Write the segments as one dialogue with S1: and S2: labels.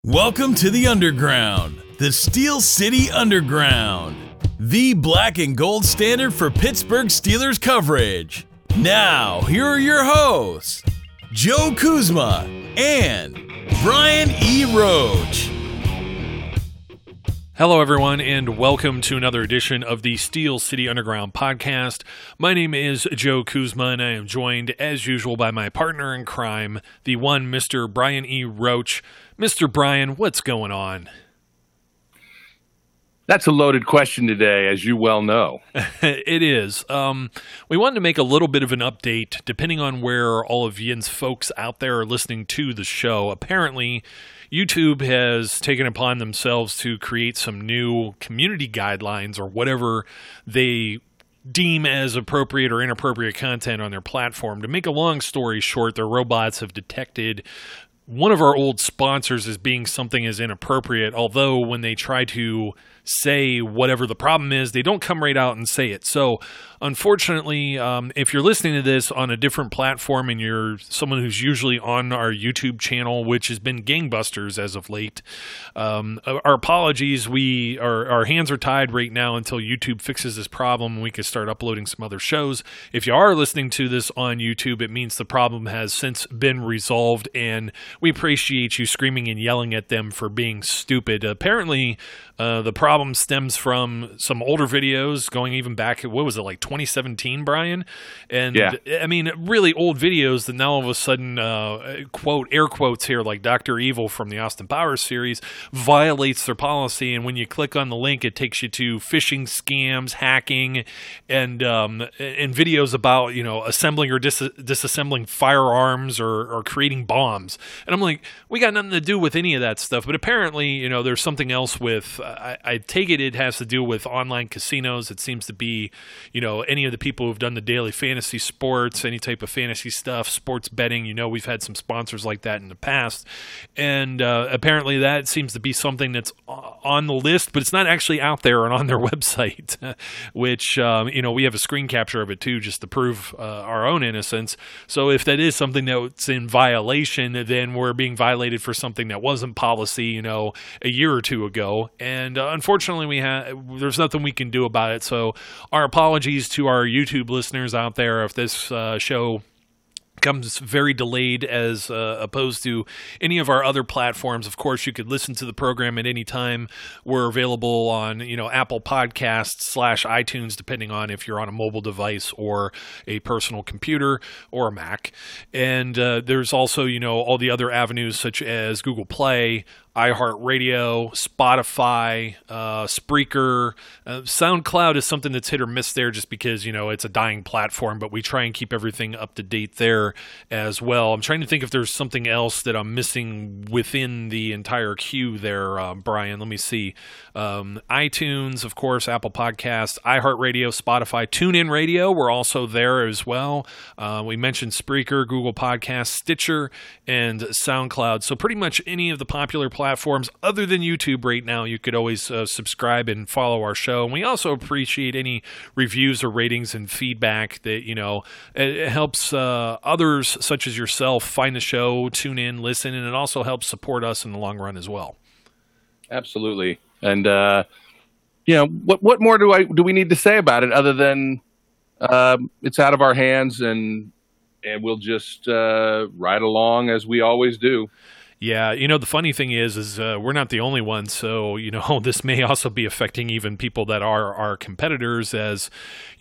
S1: Welcome to the Underground, the Steel City Underground, the black and gold standard for Pittsburgh Steelers coverage. Now, here are your hosts, Joe Kuzma and Brian E. Roach.
S2: Hello, everyone, and welcome to another edition of the Steel City Underground podcast. My name is Joe Kuzma, and I am joined, as usual, by my partner in crime, the one Mr. Brian E. Roach. Mr. Brian, what's going on?
S3: That's a loaded question today, as you well know.
S2: It is. We wanted to make a little bit of an update, depending on where all of Yin's folks out there are listening to the show. Apparently, YouTube has taken upon themselves to create some new community guidelines or whatever they deem as appropriate or inappropriate content on their platform. To make a long story short, their robots have detected one of our old sponsors as being something as inappropriate, although when they try to say whatever the problem is, they don't come right out and say it. So, unfortunately, if you're listening to this on a different platform and you're someone who's usually on our YouTube channel, which has been gangbusters as of late, our apologies. Our hands are tied right now until YouTube fixes this problem and we can start uploading some other shows. If you are listening to this on YouTube, it means the problem has since been resolved, and we appreciate you screaming and yelling at them for being stupid. Apparently, the problem stems from some older videos going even back, what was it, like 2017, Brian? And
S3: yeah.
S2: I mean, really old videos that now all of a sudden, quote, air quotes here, like Dr. Evil from the Austin Powers series, violates their policy. And when you click on the link, it takes you to phishing scams, hacking, and videos about, assembling or disassembling firearms or creating bombs. And I'm like, we got nothing to do with any of that stuff. But apparently, there's something else with, I take it has to do with online casinos. It seems to be, any of the people who've done the daily fantasy sports, any type of fantasy stuff, sports betting. We've had some sponsors like that in the past. And apparently that seems to be something that's on the list, but it's not actually out there and on their website, which, we have a screen capture of it too, just to prove our own innocence. So if that is something that's in violation, then we're being violated for something that wasn't policy, a year or two ago. And unfortunately, there's nothing we can do about it. So our apologies to our YouTube listeners out there if this show comes very delayed as opposed to any of our other platforms. Of course, you could listen to the program at any time. We're available on, Apple Podcasts / iTunes, depending on if you're on a mobile device or a personal computer or a Mac. And there's also, all the other avenues such as Google Play, iHeartRadio, Spotify, Spreaker. SoundCloud is something that's hit or miss there just because, it's a dying platform, but we try and keep everything up to date there as well. I'm trying to think if there's something else that I'm missing within the entire queue there, Brian. Let me see. iTunes, of course, Apple Podcasts, iHeartRadio, Spotify, TuneIn Radio. We're also there as well. We mentioned Spreaker, Google Podcasts, Stitcher, and SoundCloud. So pretty much any of the popular platforms other than YouTube right now, you could always subscribe and follow our show. And we also appreciate any reviews or ratings and feedback that, it helps others such as yourself find the show, tune in, listen, and it also helps support us in the long run as well.
S3: Absolutely. And, what more do we need to say about it other than it's out of our hands and we'll just ride along as we always do.
S2: Yeah, the funny thing is we're not the only ones, so, this may also be affecting even people that are our competitors as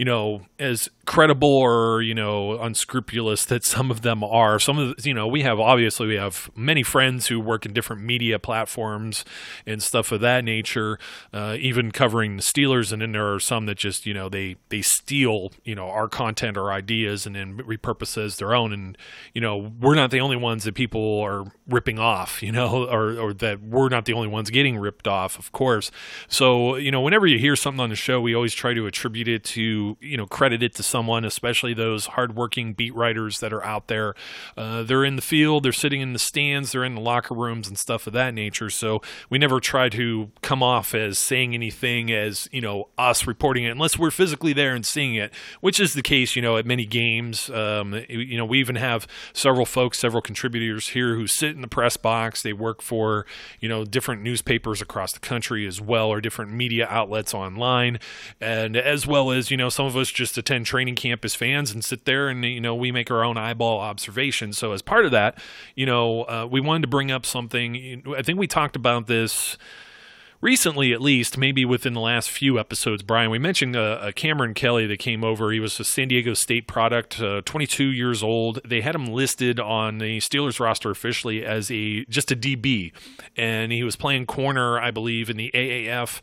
S2: credible or, unscrupulous that some of them are. Some of the, we have many friends who work in different media platforms and stuff of that nature, even covering the Steelers, and then there are some that just, they steal, our content or ideas and then repurpose as their own, and, we're not the only ones that people are ripping off, or that we're not the only ones getting ripped off, of course. So, whenever you hear something on the show, we always try to attribute it to, credit it to something someone, especially those hardworking beat writers that are out there. They're in the field, they're sitting in the stands, they're in the locker rooms and stuff of that nature. So we never try to come off as saying anything as, us reporting it, unless we're physically there and seeing it, which is the case, at many games. We even have several contributors here who sit in the press box. They work for, different newspapers across the country as well, or different media outlets online. And as well as, some of us just attend training camp as fans and sit there and, we make our own eyeball observations. So as part of that, we wanted to bring up something. I think we talked about this recently, at least, maybe within the last few episodes, Brian. We mentioned Cameron Kelly that came over. He was a San Diego State product, 22 years old. They had him listed on the Steelers roster officially as just a DB, and he was playing corner, I believe, in the AAF.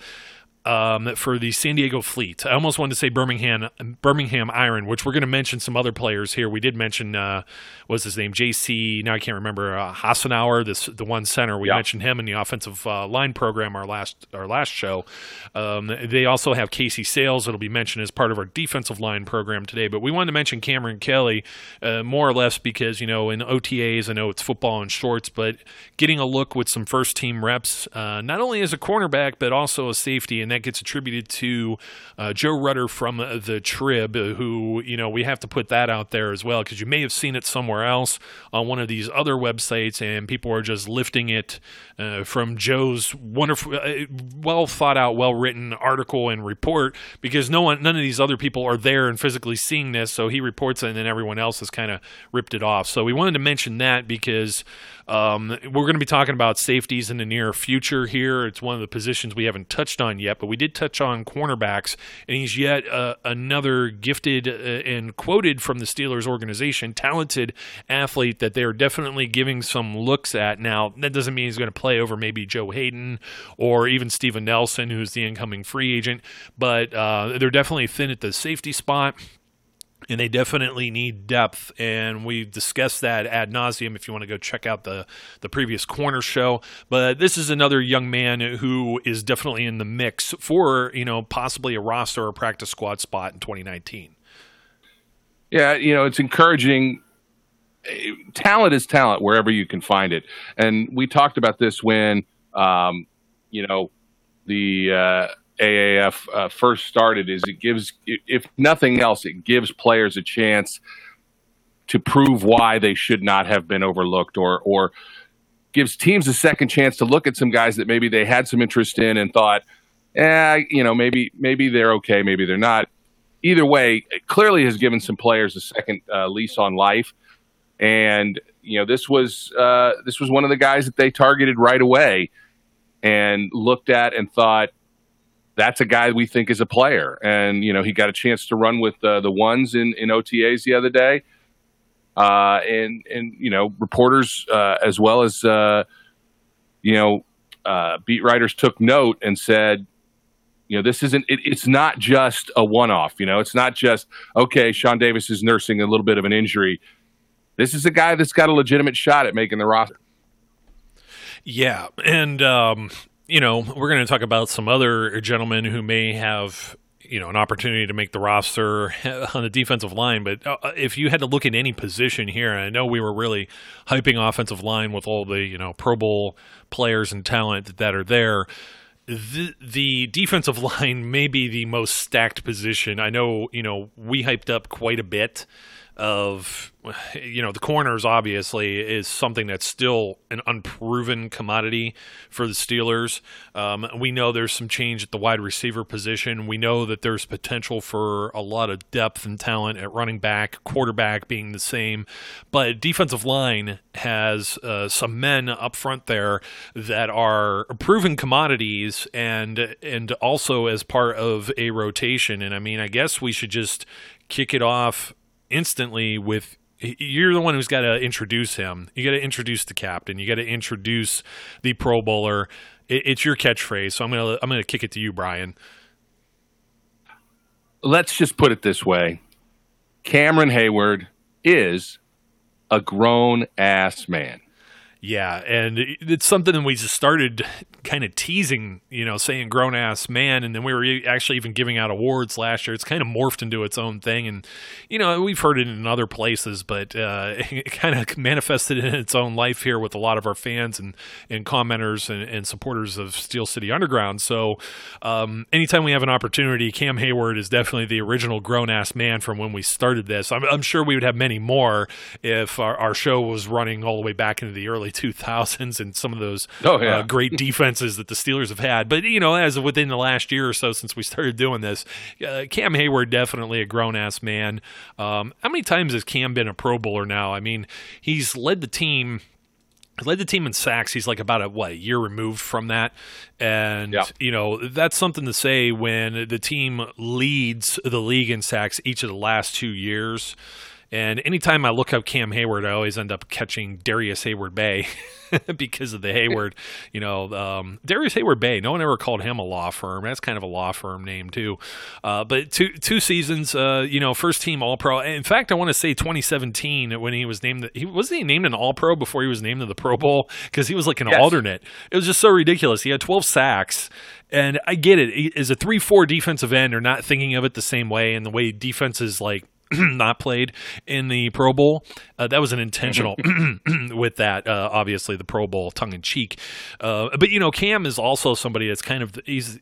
S2: For the San Diego Fleet. I almost wanted to say Birmingham Iron, which we're going to mention some other players here. We did mention, what's his name? JC, now I can't remember, Hassenauer, the one center. We mentioned him in the offensive line program our last show. They also have Casey Sales that'll be mentioned as part of our defensive line program today. But we wanted to mention Cameron Kelly more or less because, in OTAs, I know it's football and shorts, but getting a look with some first-team reps, not only as a cornerback, but also a safety, and that gets attributed to Joe Rutter from the Trib, who, we have to put that out there as well, because you may have seen it somewhere else on one of these other websites, and people are just lifting it from Joe's wonderful, well thought out, well written article and report, because none of these other people are there and physically seeing this, so he reports it, and then everyone else has kind of ripped it off. So we wanted to mention that because we're going to be talking about safeties in the near future here. It's one of the positions we haven't touched on yet, but we did touch on cornerbacks, and he's yet another gifted and quoted from the Steelers organization, talented athlete that they're definitely giving some looks at. Now, that doesn't mean he's going to play over maybe Joe Hayden or even Steven Nelson, who's the incoming free agent, but they're definitely thin at the safety spot. And they definitely need depth, and we've discussed that ad nauseum if you want to go check out the previous corner show. But this is another young man who is definitely in the mix for, possibly a roster or practice squad spot in 2019.
S3: Yeah, it's encouraging. Talent is talent wherever you can find it. And we talked about this when, the AAF first started, is it gives, if nothing else, it gives players a chance to prove why they should not have been overlooked, or gives teams a second chance to look at some guys that maybe they had some interest in and thought, maybe they're okay, maybe they're not. Either way, it clearly has given some players a second lease on life. And, this was one of the guys that they targeted right away and looked at and thought, that's a guy we think is a player. And, he got a chance to run with the ones in OTAs the other day. And reporters as well as, beat writers took note and said, this it's not just a one-off. It's not just, okay, Sean Davis is nursing a little bit of an injury. This is a guy that's got a legitimate shot at making the roster.
S2: Yeah. And, we're going to talk about some other gentlemen who may have, an opportunity to make the roster on the defensive line. But if you had to look at any position here, and I know we were really hyping offensive line with all the, Pro Bowl players and talent that are there, the defensive line may be the most stacked position. I know, we hyped up quite a bit of, the corners obviously is something that's still an unproven commodity for the Steelers. We know there's some change at the wide receiver position. We know that there's potential for a lot of depth and talent at running back, quarterback being the same. But defensive line has some men up front there that are proven commodities and also as part of a rotation. And I guess we should just kick it off instantly with, you're the one who's got to introduce him. You got to introduce the captain. You got to introduce the Pro Bowler. It's your catchphrase, so I'm gonna kick it to you, Brian.
S3: Let's just put it this way: Cameron Heyward is a grown ass man.
S2: Yeah, and it's something that we just started kind of teasing, saying grown ass man. And then we were actually even giving out awards last year. It's kind of morphed into its own thing. And, we've heard it in other places, but it kind of manifested in its own life here with a lot of our fans and commenters and supporters of Steel City Underground. So anytime we have an opportunity, Cam Hayward is definitely the original grown ass man from when we started this. I'm sure we would have many more if our show was running all the way back into the early 2000s and some of those great defenses that the Steelers have had. But, as of within the last year or so since we started doing this, Cam Hayward definitely a grown-ass man. How many times has Cam been a Pro Bowler now? I mean, he's led the team in sacks. He's like about a year removed from that. And, that's something to say when the team leads the league in sacks each of the last 2 years. And anytime I look up Cam Hayward, I always end up catching Darius Hayward Bay because of the Hayward. Darius Hayward Bay, no one ever called him a law firm. That's kind of a law firm name too. But two seasons, first team All-Pro. In fact, I want to say 2017 when he was named. Wasn't he named an All-Pro before he was named to the Pro Bowl? Because he was like an alternate. It was just so ridiculous. He had 12 sacks. And I get it. As a 3-4 defensive end, they're not thinking of it the same way, and the way defenses not played in the Pro Bowl. That was an intentional with that, obviously, the Pro Bowl, tongue-in-cheek. But, Cam is also somebody that's kind of, he's,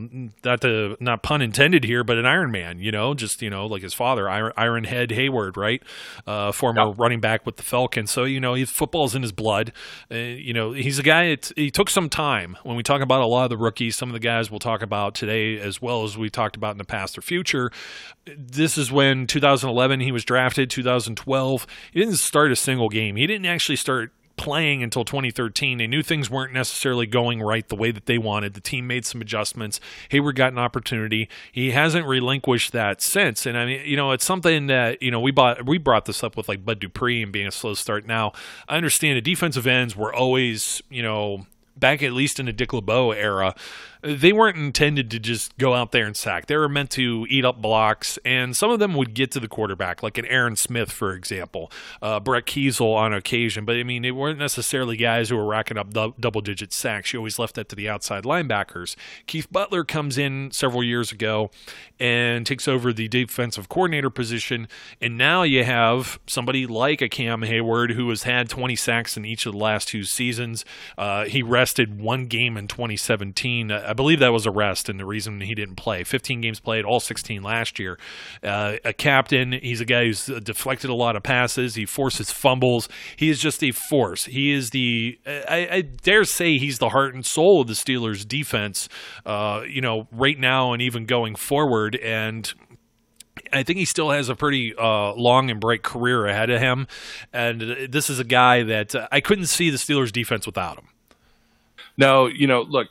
S2: not pun intended here, but an Iron Man, just, like his father, Iron Head Hayward, right? Former running back with the Falcons. So, football's in his blood. He's a guy, he took some time. When we talk about a lot of the rookies, some of the guys we'll talk about today, as well as we talked about in the past or future, this is when 2011 he was drafted, 2012. He didn't start a single game. He didn't actually start playing until 2013. They knew things weren't necessarily going right the way that they wanted. The team made some adjustments. Hayward got an opportunity. He hasn't relinquished that since. And I mean, it's something that, we brought this up with like Bud Dupree and being a slow start. Now, I understand the defensive ends were always, back at least in the Dick LeBeau era, they weren't intended to just go out there and sack. They were meant to eat up blocks, and some of them would get to the quarterback, like an Aaron Smith, for example, Brett Kiesel on occasion. But, I mean, they weren't necessarily guys who were racking up double-digit sacks. You always left that to the outside linebackers. Keith Butler comes in several years ago and takes over the defensive coordinator position, and now you have somebody like a Cam Hayward who has had 20 sacks in each of the last 2 seasons. He rested 1 game in 2017. I believe that was a rest, and the reason he didn't play. 15 games played, all 16 last year. A captain. He's a guy who's deflected a lot of passes. He forces fumbles. He is just a force. He is I dare say he's the heart and soul of the Steelers' defense, right now and even going forward. And I think he still has a pretty long and bright career ahead of him. And this is a guy that I couldn't see the Steelers' defense without him.
S3: No, look,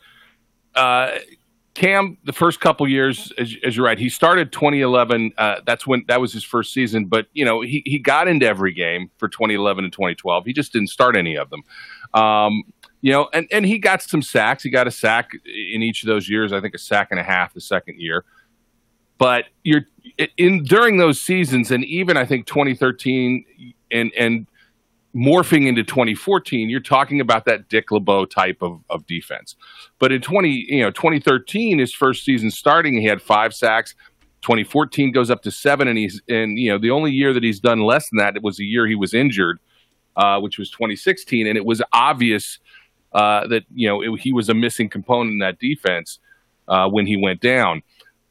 S3: Cam, the first couple years, as you're right, he started 2011. That was his first season. But, he got into every game for 2011 and 2012. He just didn't start any of them. And he got some sacks. He got a sack in each of those years. I think a sack and a half the second year. But during those seasons, and even I think 2013 and morphing into 2014, you're talking about that Dick LeBeau type of defense. But in 2013, his first season starting, he had 5 sacks. 2014 goes up to 7, and the only year that he's done less than that, it was the year he was injured, which was 2016, and it was obvious that he was a missing component in that defense when he went down.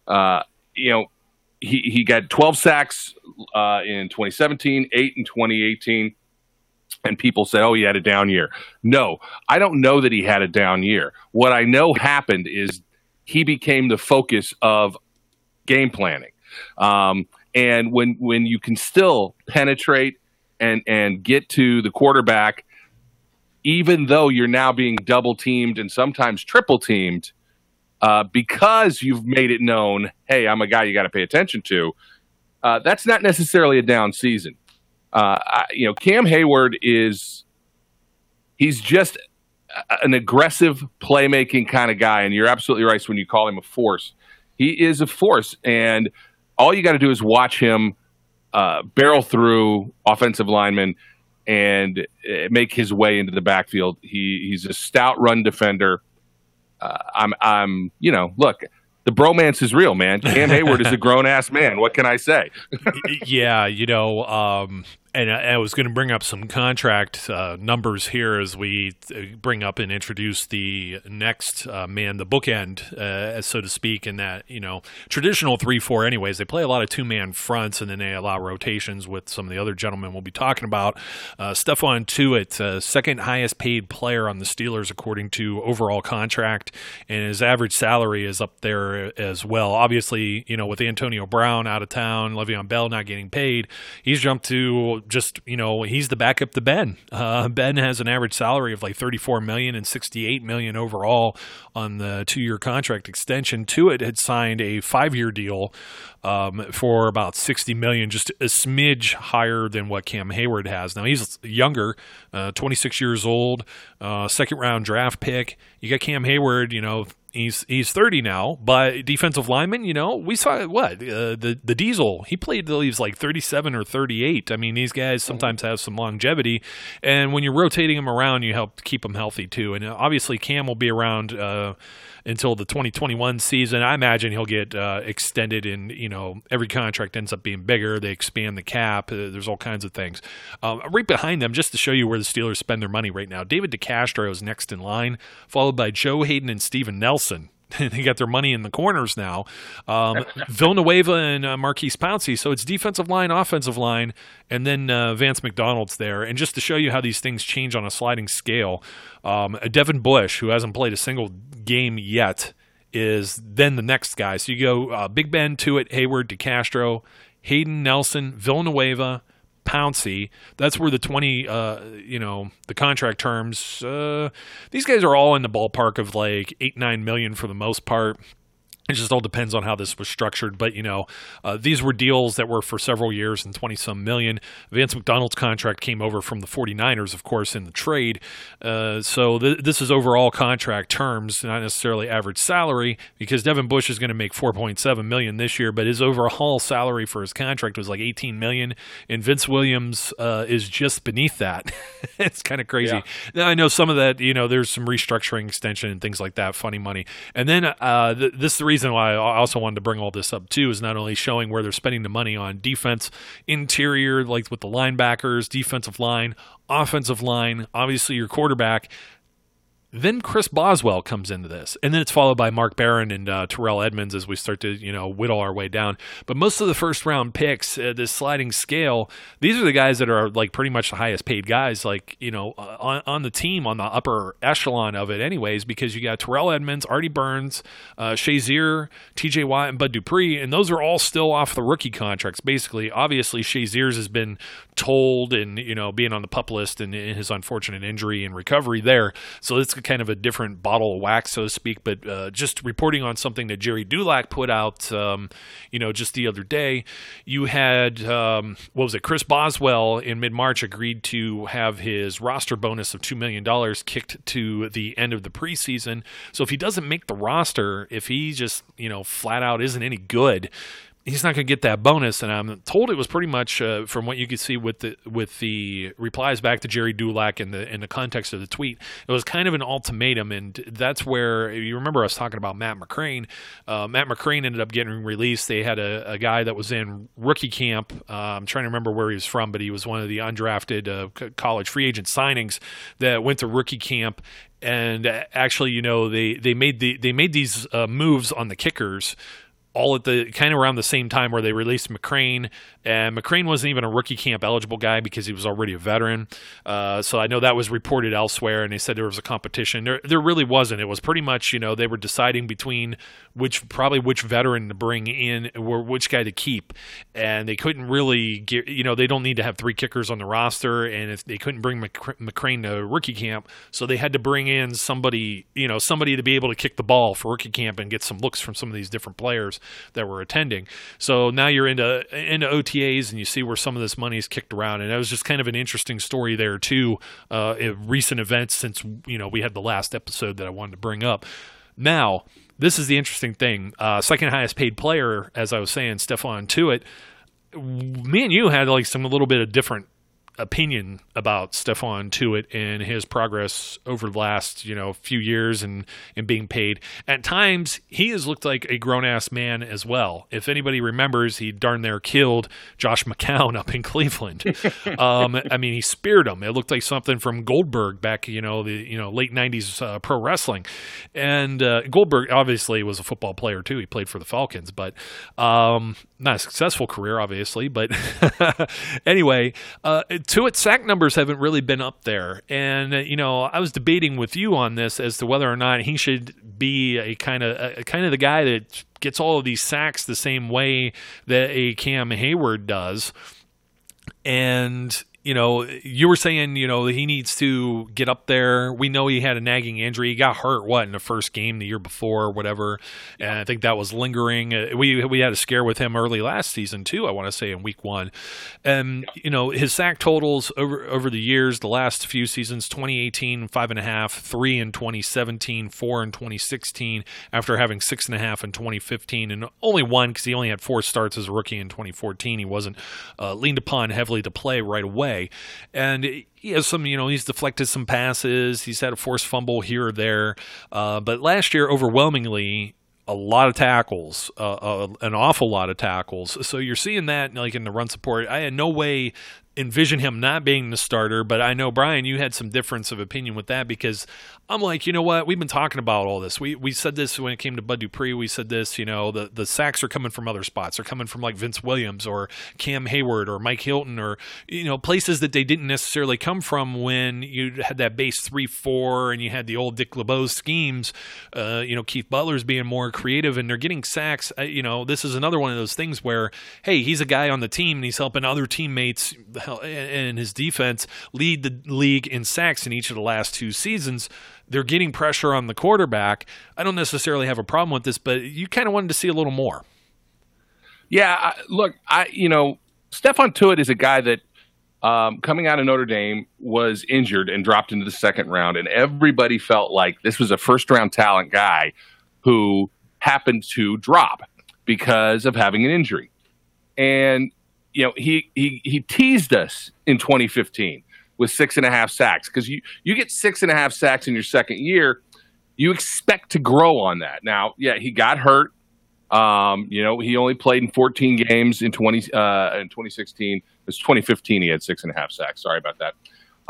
S3: He got 12 sacks in 2017, 8 in 2018. And people say, oh, he had a down year. No, I don't know that he had a down year. What I know happened is he became the focus of game planning. And when you can still penetrate and get to the quarterback, even though you're now being double teamed and sometimes triple teamed, because you've made it known, hey, I'm a guy you got to pay attention to, that's not necessarily a down season. Cam Hayward he's just an aggressive playmaking kind of guy. And you're absolutely right when you call him a force. He is a force. And all you got to do is watch him barrel through offensive linemen and make his way into the backfield. He's a stout run defender. I'm look, the bromance is real, man. Cam Hayward is a grown ass man. What can I say?
S2: Yeah, and I was going to bring up some contract numbers here as we bring up and introduce the next man, the bookend, so to speak, in that, traditional 3-4 anyways. They play a lot of two-man fronts, and then they allow rotations with some of the other gentlemen we'll be talking about. Stephon Tuitt, second highest paid player on the Steelers according to overall contract, and his average salary is up there as well. Obviously, with Antonio Brown out of town, Le'Veon Bell not getting paid, he's jumped to he's the backup to Ben. Ben has an average salary of like $34 million and $68 million overall on the 2-year contract extension. Tuitt had signed a 5-year deal for about $60 million, just a smidge higher than what Cam Hayward has. Now he's younger, 26 years old, second round draft pick. You got Cam Hayward, He's 30 now, but defensive lineman, we saw the Diesel. He played till he was like 37 or 38. I mean, these guys sometimes have some longevity, and when you're rotating them around, you help keep them healthy too. And obviously, Cam will be around until the 2021 season. I imagine he'll get extended, and every contract ends up being bigger. They expand the cap. There's all kinds of things. Right behind them, just to show you where the Steelers spend their money right now, David DeCastro is next in line, followed by Joe Hayden and Steven Nelson. They got their money in the corners now. Villanueva and Marquise Pouncey. So it's defensive line, offensive line, and then Vance McDonald's there. And just to show you how these things change on a sliding scale, Devin Bush, who hasn't played a single game yet, is then the next guy. So you go Big Ben, Tuitt, Hayward, DeCastro, Hayden, Nelson, Villanueva, Pouncey. That's where the 20, the contract terms, these guys are all in the ballpark of like 8-9 million for the most part. It just all depends on how this was structured. But, these were deals that were for several years and 20-some million. Vance McDonald's contract came over from the 49ers, of course, in the trade. So this is overall contract terms, not necessarily average salary, because Devin Bush is going to make $4.7 million this year, but his overall salary for his contract was like $18 million, and Vince Williams is just beneath that. It's kind of crazy. Yeah. Now, I know some of that, there's some restructuring extension and things like that, funny money. And then this is the reason why I also wanted to bring all this up too, is not only showing where they're spending the money on defense, interior, like with the linebackers, defensive line, offensive line, obviously your quarterback. Then Chris Boswell comes into this, and then it's followed by Mark Barron and Terrell Edmonds as we start to, whittle our way down. But most of the first-round picks, this sliding scale, these are the guys that are like pretty much the highest paid guys, like, on the team, on the upper echelon of it anyways, because you got Terrell Edmonds, Artie Burns, Shazier, TJ Watt, and Bud Dupree, and those are all still off the rookie contracts, basically. Obviously, Shazier's has been told and, being on the PUP list and his unfortunate injury and recovery there. So it's kind of a different bottle of wax, so to speak, but just reporting on something that Jerry Dulac put out, just the other day. You had, Chris Boswell in mid-March agreed to have his roster bonus of $2 million kicked to the end of the preseason. So if he doesn't make the roster, if he just, flat out isn't any good, he's not going to get that bonus, and I'm told it was pretty much from what you could see with the replies back to Jerry Dulac in the context of the tweet. It was kind of an ultimatum, and that's where you remember us talking about Matt McCrane. Matt McCrane ended up getting released. They had a guy that was in rookie camp. I'm trying to remember where he was from, but he was one of the undrafted college free agent signings that went to rookie camp. And actually, they made these moves on the kickers all at the kind of around the same time where they released McCrane, and McCrane wasn't even a rookie camp eligible guy because he was already a veteran. So I know that was reported elsewhere, and they said there was a competition. There really wasn't. It was pretty much, they were deciding between which veteran to bring in or which guy to keep, and they couldn't really get, they don't need to have 3 kickers on the roster, and if they couldn't bring McCrane to rookie camp, so they had to bring in somebody to be able to kick the ball for rookie camp and get some looks from some of these different players that were attending. So now you're into OTAs, and you see where some of this money is kicked around, and that was just kind of an interesting story there too, recent events since we had the last episode that I wanted to bring up. Now, this is the interesting thing. Second highest paid player, as I was saying, Stephon Tuitt. Me and you had like some a little bit of different opinion about Stephon Tuitt and his progress over the last, few years and being paid. At times, he has looked like a grown-ass man as well. If anybody remembers, he darn near killed Josh McCown up in Cleveland. He speared him. It looked like something from Goldberg back, the late 90s pro wrestling. And Goldberg obviously was a football player too. He played for the Falcons, but not a successful career, obviously. But anyway, Tuitt's sack numbers haven't really been up there. And, I was debating with you on this as to whether or not he should be a kind of the guy that gets all of these sacks the same way that a Cam Hayward does. And, you were saying, he needs to get up there. We know he had a nagging injury. He got hurt, in the first game the year before or whatever. And I think that was lingering. We had a scare with him early last season, too, I want to say, in week 1. And, his sack totals over the years, the last few seasons, 2018, 5.5, 3 in 2017, 4 in 2016, after having 6.5 in 2015, and only 1 because he only had 4 starts as a rookie in 2014. He wasn't leaned upon heavily to play right away. And he has some, he's deflected some passes. He's had a forced fumble here or there. But last year, overwhelmingly, a lot of tackles, an awful lot of tackles. So you're seeing that like in the run support. I had no way envision him not being the starter, but I know, Brian, you had some difference of opinion with that because I'm like, you know what? We've been talking about all this. We said this when it came to Bud Dupree. We said this, the sacks are coming from other spots. They're coming from like Vince Williams or Cam Hayward or Mike Hilton or, places that they didn't necessarily come from when you had that base 3-4 and you had the old Dick LeBeau schemes, Keith Butler's being more creative and they're getting sacks. This is another one of those things where, hey, he's a guy on the team and he's helping other teammates and his defense lead the league in sacks in each of the last 2 seasons. They're getting pressure on the quarterback. I don't necessarily have a problem with this, but you kind of wanted to see a little more.
S3: Yeah, look, Stephon Tuitt is a guy that coming out of Notre Dame was injured and dropped into the second round, and everybody felt like this was a first-round talent guy who happened to drop because of having an injury. And he teased us in 2015 with 6.5 sacks because you get 6.5 sacks in your second year, you expect to grow on that. Now, yeah, he got hurt. He only played in 14 games in 2016. It was 2015. He had 6.5 sacks. Sorry about that.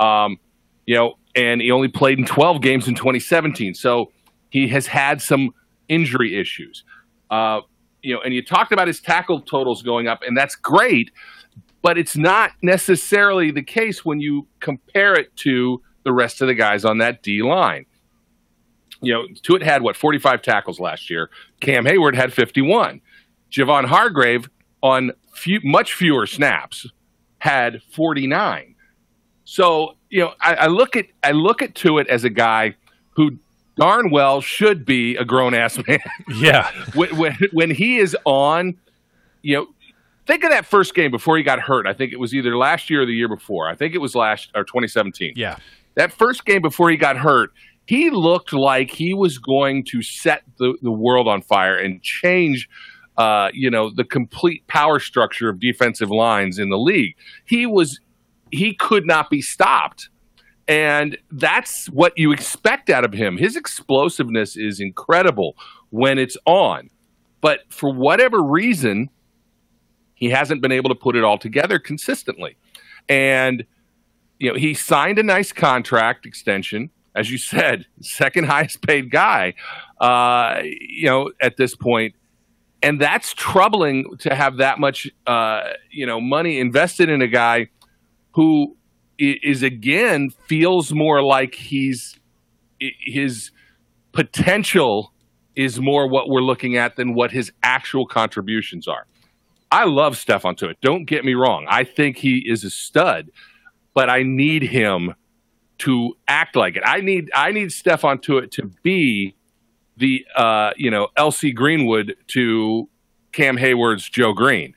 S3: And he only played in 12 games in 2017. So he has had some injury issues. And you talked about his tackle totals going up, and that's great, but it's not necessarily the case when you compare it to the rest of the guys on that D line. Tuitt had 45 tackles last year. Cam Hayward had 51. Javon Hargrave on much fewer snaps had 49. So, I look at Tuitt as a guy who darn well should be a grown-ass man.
S2: Yeah.
S3: when he is on, think of that first game before he got hurt. I think it was either last year or the year before. I think it was 2017.
S2: Yeah.
S3: That first game before he got hurt, he looked like he was going to set the world on fire and change, the complete power structure of defensive lines in the league. He could not be stopped. And that's what you expect out of him. His explosiveness is incredible when it's on. But for whatever reason, he hasn't been able to put it all together consistently. And, he signed a nice contract extension. As you said, second highest paid guy, at this point. And that's troubling to have that much, money invested in a guy who is again feels more like his potential is more what we're looking at than what his actual contributions are. I love Stephon Tuitt. Don't get me wrong. I think he is a stud, but I need him to act like it. I need Stephon Tuitt to be the LC Greenwood to Cam Hayward's Joe Green.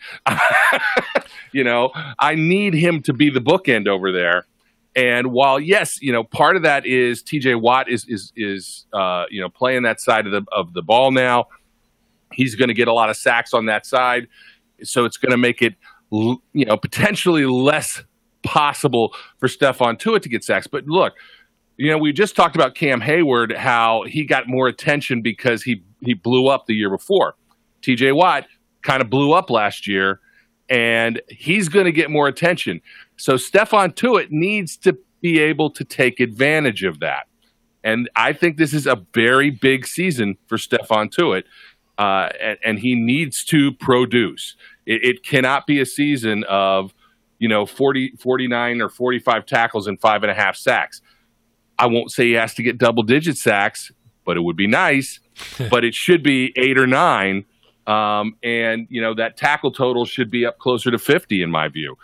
S3: I need him to be the bookend over there. And while yes, part of that is TJ Watt is playing that side of the ball now. He's going to get a lot of sacks on that side, so it's going to make it potentially less possible for Stephon Tuitt to get sacks. But look, we just talked about Cam Hayward, how he got more attention because he blew up the year before. TJ Watt kind of blew up last year, and he's going to get more attention. So Stephon Tuitt needs to be able to take advantage of that. And I think this is a very big season for Stephon Tuitt, and he needs to produce. It cannot be a season of 49 or 45 tackles and 5.5 sacks. I won't say he has to get double-digit sacks, but it would be nice. But it should be 8 or 9, and that tackle total should be up closer to 50 in my view.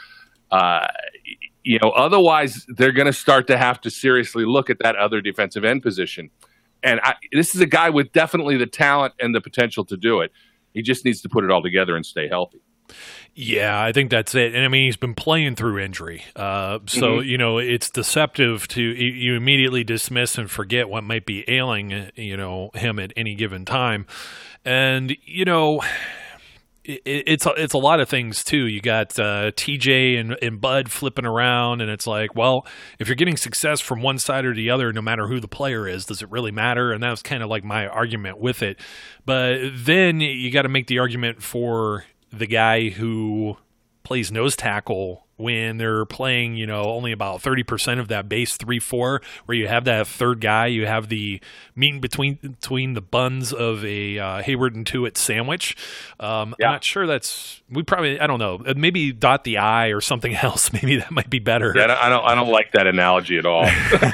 S3: Otherwise they're going to start to have to seriously look at that other defensive end position. And this is a guy with definitely the talent and the potential to do it. He just needs to put it all together and stay healthy.
S2: Yeah, I think that's it. And I mean, he's been playing through injury. It's deceptive to you immediately dismiss and forget what might be ailing, him at any given time. And, it's a lot of things too. You got TJ and Bud flipping around, and it's like, well, if you're getting success from one side or the other, no matter who the player is, does it really matter? And that was kind of like my argument with it. But then you got to make the argument for the guy who plays nose tackle when they're playing, only about 30% of that base 3-4, where you have that third guy, you have the meat between the buns of a Hayward and Tuitt sandwich. I'm not sure I don't know, maybe dot the I or something else. Maybe that might be better.
S3: Yeah, I don't like that analogy at all.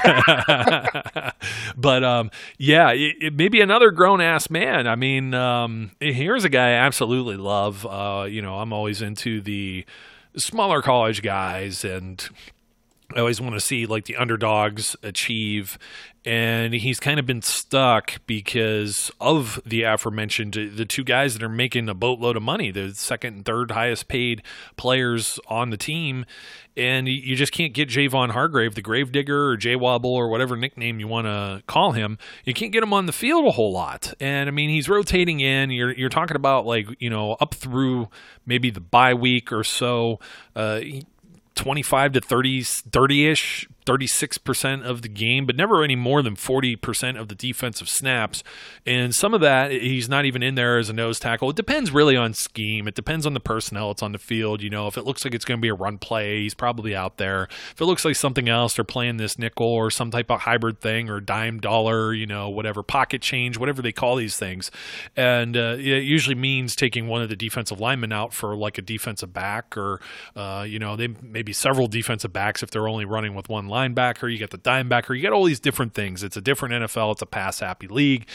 S2: But maybe another grown ass man. I mean, here's a guy I absolutely love. I'm always into the smaller college guys, and I always want to see like the underdogs achieve. And he's kind of been stuck because of the aforementioned, the two guys that are making a boatload of money, the second and third highest paid players on the team. And you just can't get Javon Hargrave, the Gravedigger or J-Wobble or whatever nickname you want to call him. You can't get him on the field a whole lot. And I mean, he's rotating in. You're talking about up through maybe the bye week or so, 25 to 30-ish, 36% of the game, but never any more than 40% of the defensive snaps. And some of that, he's not even in there as a nose tackle. It depends really on scheme. It depends on the personnel that's on the field. If it looks like it's going to be a run play, he's probably out there. If it looks like something else, they're playing this nickel or some type of hybrid thing or dime dollar, whatever, pocket change, whatever they call these things. And it usually means taking one of the defensive linemen out for like a defensive back or, they maybe several defensive backs if they're only running with one linebacker. You get the dime backer. You get all these different things. It's a different NFL. It's a pass happy league.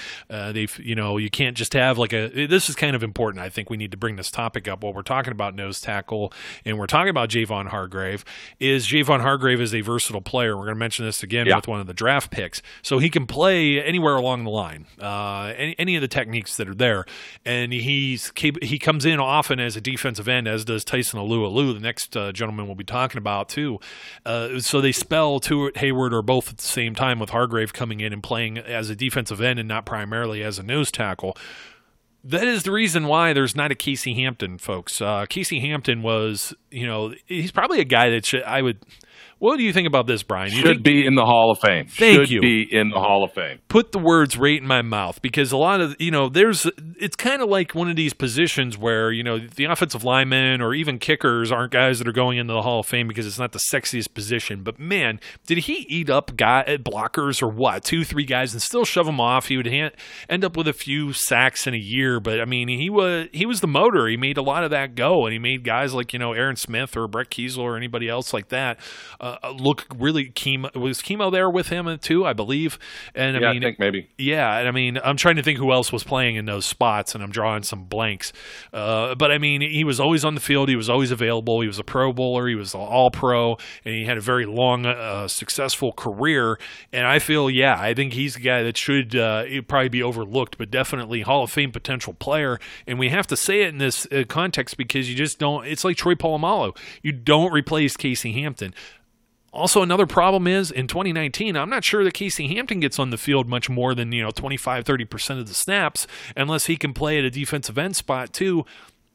S2: You can't just have this is kind of important. I think we need to bring this topic up while we're talking about nose tackle and we're talking about Javon Hargrave. Javon Hargrave is a versatile player. We're going to mention this again with one of the draft picks. So he can play anywhere along the line, any of the techniques that are there. And he comes in often as a defensive end, as does Tyson Alualu, the next gentleman we'll be talking about too. So they spell Tuitt, Hayward, or both at the same time, with Hargrave coming in and playing as a defensive end and not primarily as a nose tackle. That is the reason why there's not a Casey Hampton, folks. Casey Hampton was, he's probably a guy that what do you think about this, Brian?
S3: Should be in the Hall of Fame.
S2: Thank you.
S3: Should be in the Hall of Fame.
S2: Put the words right in my mouth, because a lot of, it's kind of like one of these positions where, the offensive linemen or even kickers aren't guys that are going into the Hall of Fame because it's not the sexiest position. But man, did he eat up blockers or what? 2-3 guys and still shove them off. He would end up with a few sacks in a year. But I mean, he was the motor. He made a lot of that go, and he made guys like, Aaron Smith or Brett Kiesel or anybody else like that look really was Chemo there with him too, I believe. And
S3: I think maybe.
S2: Yeah, and I mean, I'm trying to think who else was playing in those spots, and I'm drawing some blanks. But I mean, he was always on the field. He was always available. He was a Pro Bowler. He was All-Pro, and he had a very long, successful career. And I feel, I think he's the guy that should probably be overlooked, but definitely Hall of Fame potential player. And we have to say it in this context because you just don't. It's like Troy Polamalu. You don't replace Casey Hampton. Also, another problem is, in 2019, I'm not sure that Casey Hampton gets on the field much more than, 25, 30% of the snaps, unless he can play at a defensive end spot, too.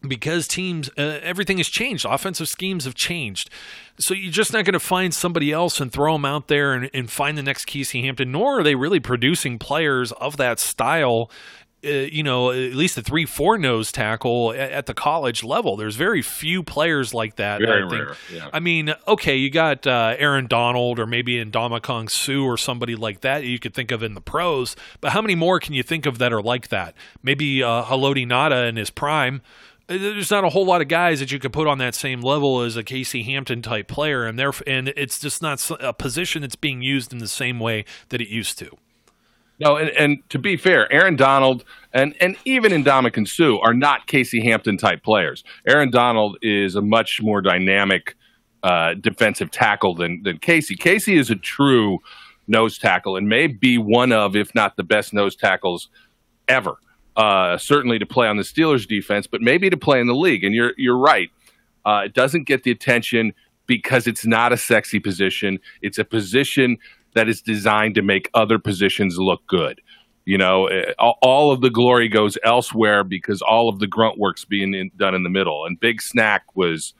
S2: because teams, everything has changed. Offensive schemes have changed. So you're just not going to find somebody else and throw them out there and find the next Casey Hampton, nor are they really producing players of that style, at least a 3-4 nose tackle at the college level. There's very few players like that.
S3: Very
S2: I think.
S3: rare, yeah.
S2: I mean, okay, you got Aaron Donald or maybe Ndamukong Suh or somebody like that you could think of in the pros, but how many more can you think of that are like that? Maybe Haloti Ngata in his prime. There's not a whole lot of guys that you could put on that same level as a Casey Hampton type player, and it's just not a position that's being used in the same way that it used to.
S3: No, and to be fair, Aaron Donald and even Ndamukong Suh are not Casey Hampton type players. Aaron Donald is a much more dynamic defensive tackle than Casey. Casey is a true nose tackle and may be one of, if not the best nose tackles ever. Certainly to play on the Steelers defense, but maybe to play in the league. And you're right. It doesn't get the attention because it's not a sexy position. It's a position that is designed to make other positions look good. All of the glory goes elsewhere because all of the grunt work's being done in the middle. And Big Snack was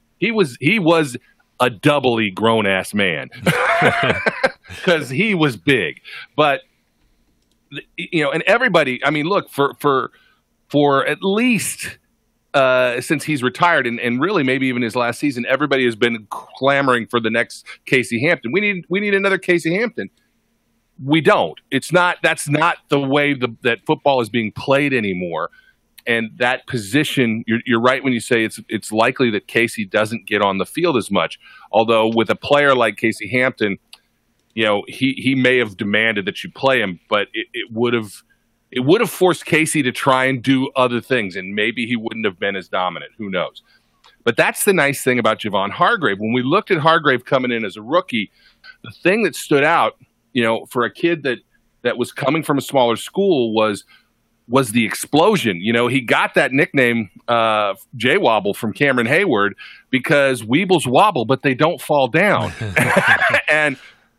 S3: a doubly grown ass man because he was big, but. And everybody, I mean, look, for at least since he's retired and really maybe even his last season, everybody has been clamoring for the next Casey Hampton. We need another Casey Hampton. We don't. That's not the way that football is being played anymore. And that position, you're right when you say it's likely that Casey doesn't get on the field as much. Although with a player like Casey Hampton, he may have demanded that you play him, but it would have forced Casey to try and do other things, and maybe he wouldn't have been as dominant. Who knows? But that's the nice thing about Javon Hargrave. When we looked at Hargrave coming in as a rookie, the thing that stood out, for a kid that was coming from a smaller school was the explosion. He got that nickname J-Wobble from Cameron Hayward because Weebles wobble, but they don't fall down. And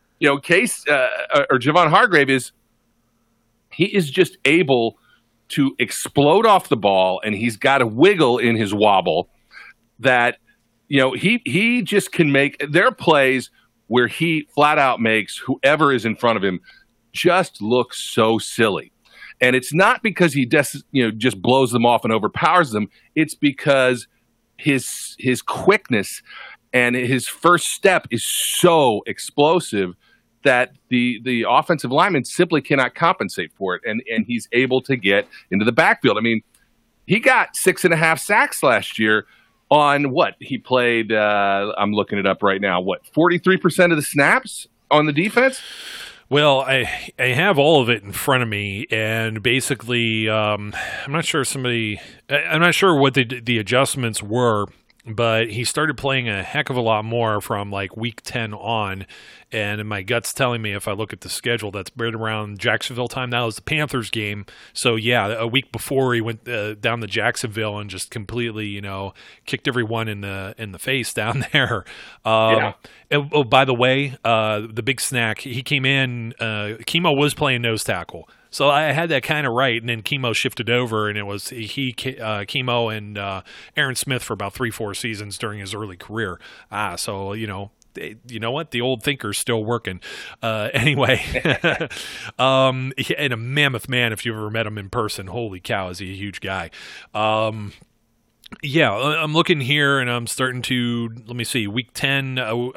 S3: Javon Hargrave is just able to explode off the ball, and he's got a wiggle in his wobble that, he just can make. There are plays where he flat out makes whoever is in front of him just look so silly. And it's not because he just blows them off and overpowers them. It's because his quickness and his first step is so explosive that the offensive lineman simply cannot compensate for it, and he's able to get into the backfield. I mean, he got 6.5 sacks last year on what? He played, I'm looking it up right now, 43% of the snaps on the defense?
S2: Well, I have all of it in front of me, and basically, I'm not sure what the adjustments were, but he started playing a heck of a lot more from like week 10 on, and my gut's telling me if I look at the schedule, that's right around Jacksonville time. That was the Panthers game, so yeah, a week before he went down to Jacksonville and just completely, kicked everyone in the face down there. Yeah. Oh, by the way, the Big Snack, he came in. Chemo was playing nose tackle. So I had that kind of right, and then Chemo shifted over, and it was Chemo and Aaron Smith for about 3-4 seasons during his early career. So you know what? The old thinker's still working. Anyway, and a mammoth man. If you've ever met him in person, holy cow, is he a huge guy. Yeah, I'm looking here, and I'm starting to, let me see, week 10,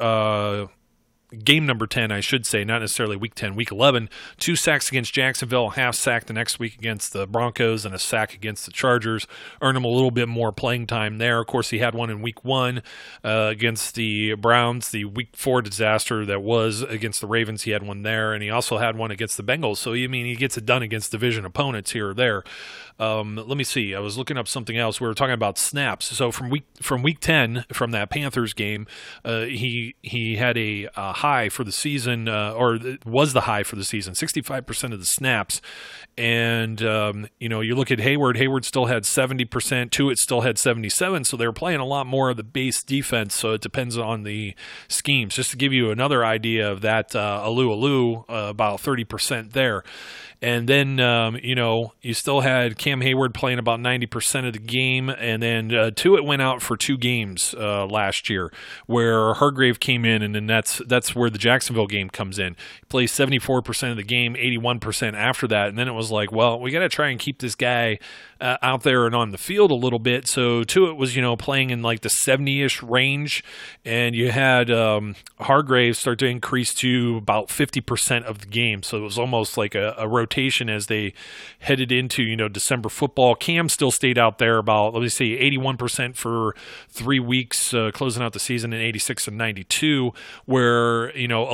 S2: game number 10, I should say, not necessarily week 10, week 11, 2 sacks against Jacksonville, half sack the next week against the Broncos, and a sack against the Chargers. Earned him a little bit more playing time there. Of course, he had one in week 1 against the Browns, the week 4 disaster that was against the Ravens. He had one there, and he also had one against the Bengals. So, he gets it done against division opponents here or there. Let me see. I was looking up something else. We were talking about snaps. So from week 10, from that Panthers game, he had a high for the season, or was the high for the season, 65% of the snaps. And you look at Hayward. Hayward still had 70%. Tuitt still had 77%. So they were playing a lot more of the base defense. So it depends on the schemes. Just to give you another idea of that, about 30% there. And then, you still had Cam Hayward playing about 90% of the game. And then Tuitt went out for 2 games last year where Hargrave came in, and then that's where the Jacksonville game comes in. He plays 74% of the game, 81% after that. And then it was like, well, we got to try and keep this guy out there and on the field a little bit. So Tuitt was, playing in like the 70-ish range, and you had Hargrave start to increase to about 50% of the game. So it was almost like a rotation as they headed into, December football. Cam still stayed out there about, let me see, 81% for 3 weeks, closing out the season in 86 and 92, where,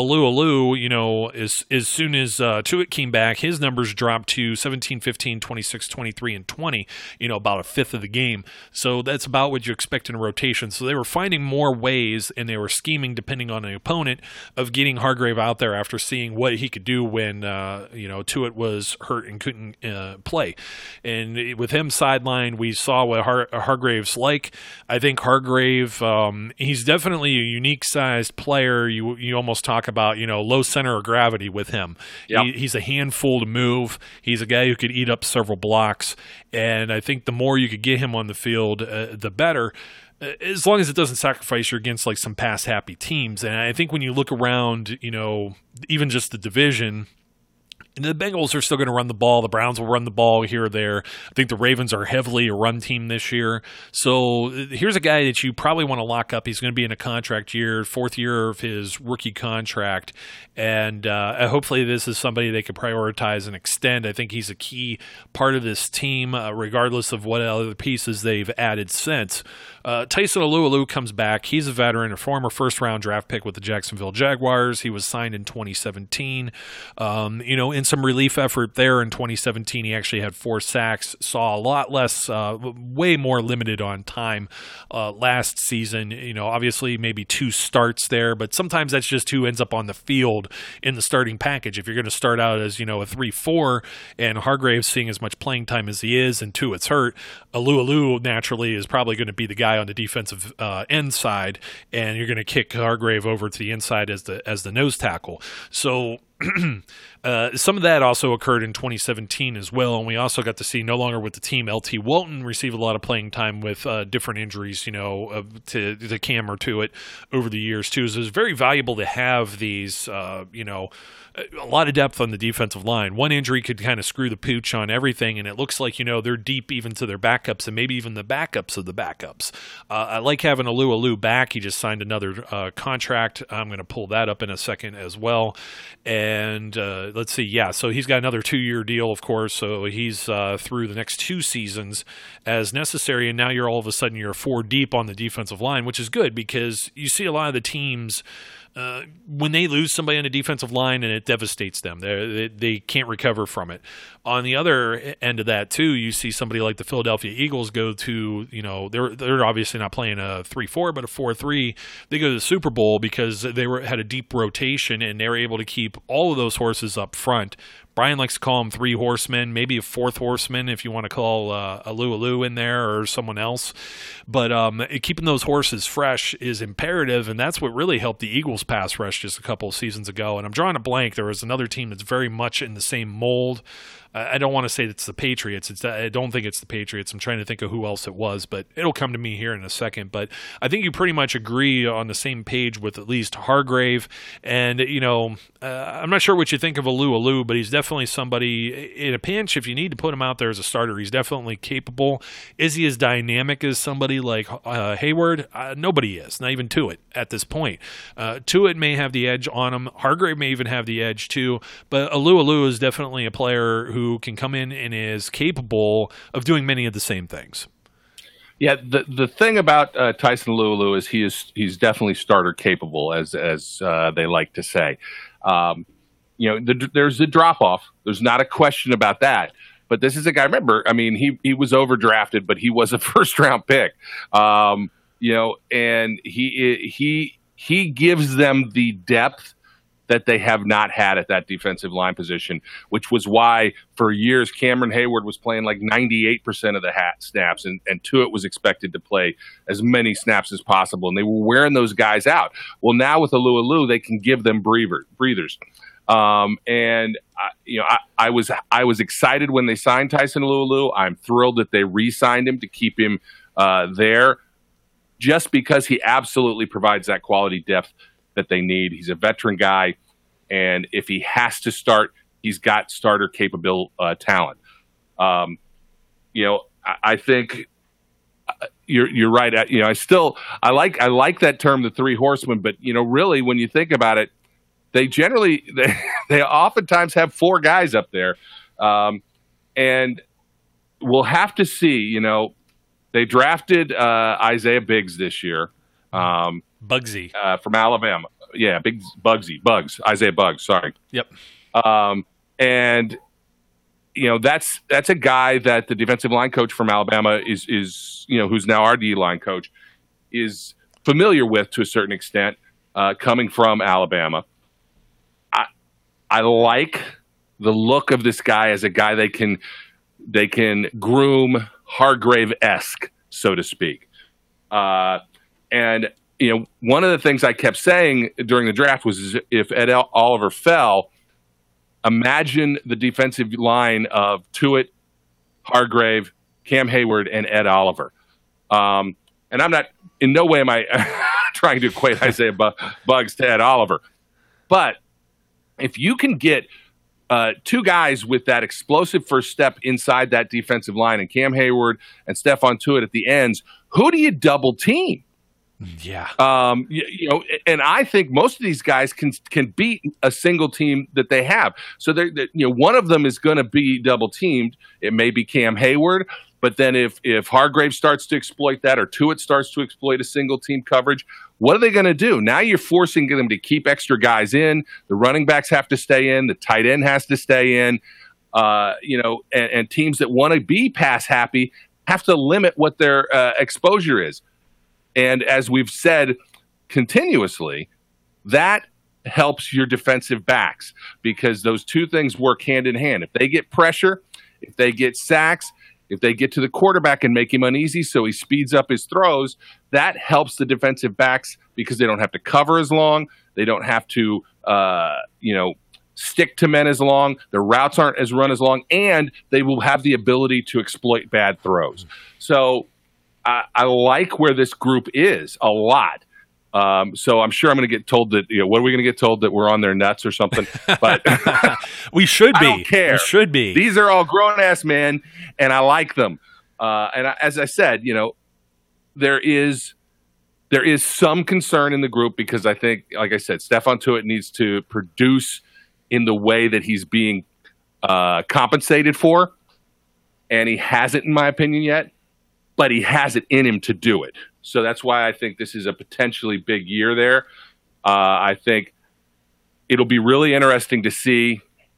S2: Alu, as soon as Tuitt came back, his numbers dropped to 17, 15, 26, 23, and 20, about a fifth of the game. So that's about what you expect in a rotation. So they were finding more ways, and they were scheming, depending on the opponent, of getting Hargrave out there after seeing what he could do when, Tuitt was hurt and couldn't play. And with him sidelined, we saw what Hargrave's like. I think Hargrave, he's definitely a unique-sized player. You almost talk about, low center of gravity with him.
S3: Yep.
S2: He's a handful to move. He's a guy who could eat up several blocks. And I think the more you could get him on the field, the better, as long as it doesn't sacrifice you against like some pass-happy teams. And I think when you look around, even just the division, and the Bengals are still going to run the ball. The Browns will run the ball here or there. I think the Ravens are heavily a run team this year. So here's a guy that you probably want to lock up. He's going to be in a contract year, 4th year of his rookie contract. And hopefully this is somebody they can prioritize and extend. I think he's a key part of this team, regardless of what other pieces they've added since. Tyson Alualu comes back. He's a veteran, a former first-round draft pick with the Jacksonville Jaguars. He was signed in 2017. In some relief effort there in 2017, he actually had 4 sacks, saw a lot less, way more limited on time last season. Obviously maybe 2 starts there, but sometimes that's just who ends up on the field in the starting package. If you're going to start out as, a 3-4 and Hargrave's seeing as much playing time as he is and Tuitt's hurt, Alualu naturally is probably going to be the guy on the defensive end side, and you're going to kick Hargrave over to the inside as the nose tackle. So some of that also occurred in 2017 as well, and we also got to see, no longer with the team, LT Walton receive a lot of playing time with different injuries, to Cam or Tuitt over the years too. So it's very valuable to have these, a lot of depth on the defensive line. One injury could kind of screw the pooch on everything, and it looks like, they're deep even to their backups and maybe even the backups of the backups. I like having Alu back. He just signed another contract. I'm going to pull that up in a second as well. And let's see. Yeah, so he's got another 2-year deal, of course. So he's through the next 2 seasons as necessary. And now you're all of a sudden you're 4 deep on the defensive line, which is good because you see a lot of the teams when they lose somebody on the defensive line and it devastates them. They can't recover from it. On the other end of that, too, you see somebody like the Philadelphia Eagles go to, they're obviously not playing a 3-4, but a 4-3. They go to the Super Bowl because they had a deep rotation and they were able to keep all of those horses up front. Brian likes to call them 3 horsemen, maybe a 4th horseman if you want to call Alu in there or someone else. But keeping those horses fresh is imperative, and that's what really helped the Eagles pass rush just a couple of seasons ago. And I'm drawing a blank. There was another team that's very much in the same mold. I don't want to say it's the Patriots. I don't think it's the Patriots. I'm trying to think of who else it was, but it'll come to me here in a second. But I think you pretty much agree on the same page with at least Hargrave. And, I'm not sure what you think of Alu, but he's definitely somebody in a pinch. If you need to put him out there as a starter, he's definitely capable. Is he as dynamic as somebody like Hayward? Nobody is, not even Tuitt at this point. Tuitt may have the edge on him. Hargrave may even have the edge too. But Alu is definitely a player who can come in and is capable of doing many of the same things.
S3: Yeah, the thing about Tyson Alualu is he's definitely starter capable, as they like to say. There's a drop off. There's not a question about that. But this is a guy. Remember, I mean, he was overdrafted, but he was a 1st-round pick. And he gives them the depth that they have not had at that defensive line position, which was why for years Cameron Hayward was playing like 98% of the snaps, and Tuitt was expected to play as many snaps as possible, and they were wearing those guys out. Well, now with Alualu, they can give them breathers. And I was excited when they signed Tyson Alualu. I'm thrilled that they re-signed him to keep him there, just because he absolutely provides that quality depth that they need. He's a veteran guy, and if he has to start, he's got starter capable talent. I think you're right. I like that term, the three horsemen, but really when you think about it, they oftentimes have four guys up there, and we'll have to see. They drafted Isaiah Biggs this year,
S2: Bugsy
S3: from Alabama. Yeah, Isaiah Buggs. Sorry.
S2: Yep.
S3: And that's a guy that the defensive line coach from Alabama is who's now our D line coach, is familiar with to a certain extent, coming from Alabama. I like the look of this guy as a guy they can groom Hargrave-esque, so to speak. And one of the things I kept saying during the draft was, if Ed Oliver fell, imagine the defensive line of Tuitt, Hargrave, Cam Hayward, and Ed Oliver. And I'm not, in no way am I trying to equate Isaiah Buggs to Ed Oliver. But if you can get two guys with that explosive first step inside that defensive line, and Cam Hayward and Stephon Tuitt at the ends, who do you double team?
S2: Yeah.
S3: And I think most of these guys can beat a single team that they have. So one of them is going to be double teamed. It may be Cam Hayward, but then if Hargrave starts to exploit that, or Tuitt starts to exploit a single team coverage, what are they going to do? Now you're forcing them to keep extra guys in. The running backs have to stay in. The tight end has to stay in. And teams that want to be pass happy have to limit what their exposure is. And as we've said continuously, that helps your defensive backs, because those two things work hand in hand. If they get pressure, if they get sacks, if they get to the quarterback and make him uneasy so he speeds up his throws, that helps the defensive backs, because they don't have to cover as long. They don't have to, stick to men as long. Their routes aren't as run as long, and they will have the ability to exploit bad throws. So I like where this group is a lot. So I'm sure I'm going to get told that, what are we going to get told, that we're on their nuts or something? But
S2: we should be.
S3: I don't care.
S2: We should be.
S3: These are all grown-ass men, and I like them. As I said, there is some concern in the group, because I think, like I said, Stephon Tuitt needs to produce in the way that he's being compensated for, and he hasn't, in my opinion, yet. But he has it in him to do it. So that's why I think this is a potentially big year there. I think it'll be really interesting to see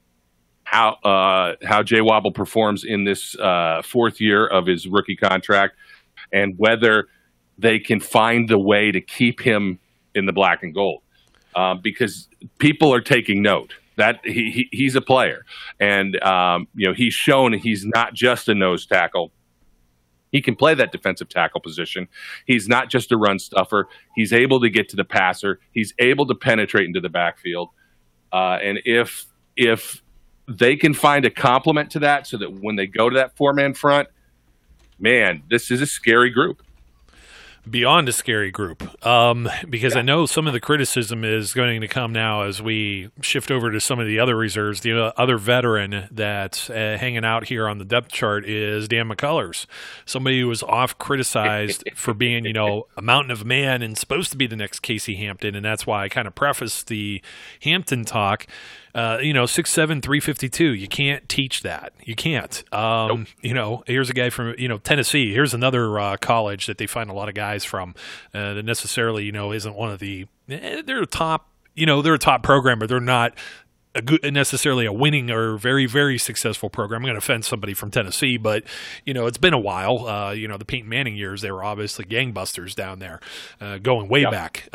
S3: how Jay Wobble performs in this fourth year of his rookie contract, and whether they can find the way to keep him in the black and gold, because people are taking note that he's a player, and he's shown he's not just a nose tackle. He can play that defensive tackle position. He's not just a run stuffer. He's able to get to the passer. He's able to penetrate into the backfield. And if they can find a complement to that, so that when they go to that four-man front, man, this is a scary group.
S2: Beyond a scary group, because I know some of the criticism is going to come now as we shift over to some of the other reserves. The other veteran that's hanging out here on the depth chart is Dan McCullers, somebody who was oft criticized for being, a mountain of man and supposed to be the next Casey Hampton, and that's why I kind of prefaced the Hampton talk. 6'7", 352. You can't teach that. You can't.
S3: Nope.
S2: Here's a guy from, Tennessee. Here's another college that they find a lot of guys from that necessarily, isn't one of the, they're a top, they're a top program, but they're not necessarily a winning or very, very successful program. I'm going to offend somebody from Tennessee, but, it's been a while. The Peyton Manning years, they were obviously gangbusters down there, going way back.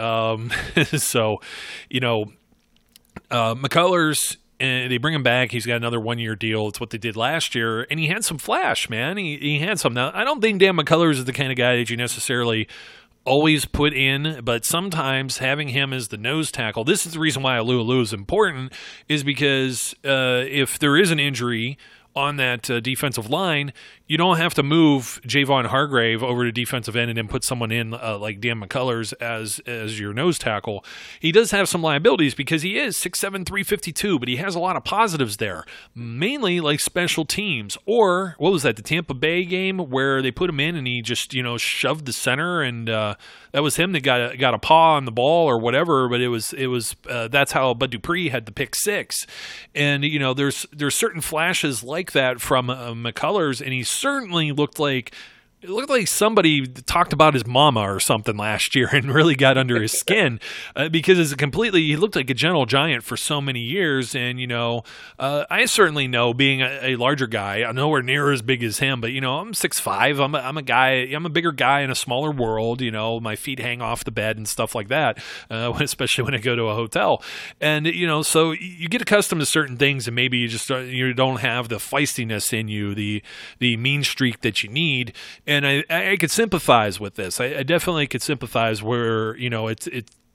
S2: McCullers, and they bring him back. He's got another 1-year deal. It's what they did last year, and he had some flash, man. He had some. Now, I don't think Dan McCullers is the kind of guy that you necessarily always put in, but sometimes having him as the nose tackle, this is the reason why Alualu is important, is because if there is an injury on that defensive line, you don't have to move Javon Hargrave over to defensive end and then put someone in like Dan McCullers as your nose tackle. He does have some liabilities because he is 6'7", 352, but he has a lot of positives there, mainly like special teams. Or what was that, the Tampa Bay game where they put him in and he just shoved the center, and that was him that got a paw on the ball or whatever. But it was that's how Bud Dupree had the pick six, and there's certain flashes like that from McCullers, and he certainly looked like somebody talked about his mama or something last year and really got under his skin because he looked like a gentle giant for so many years. And, I certainly know, being a larger guy, I'm nowhere near as big as him, but, I'm 6'5". I'm a bigger guy in a smaller world. My feet hang off the bed and stuff like that, especially when I go to a hotel. And, so you get accustomed to certain things, and maybe you don't have the feistiness in you, the mean streak that you need. And I could sympathize with this. I definitely could sympathize where, it's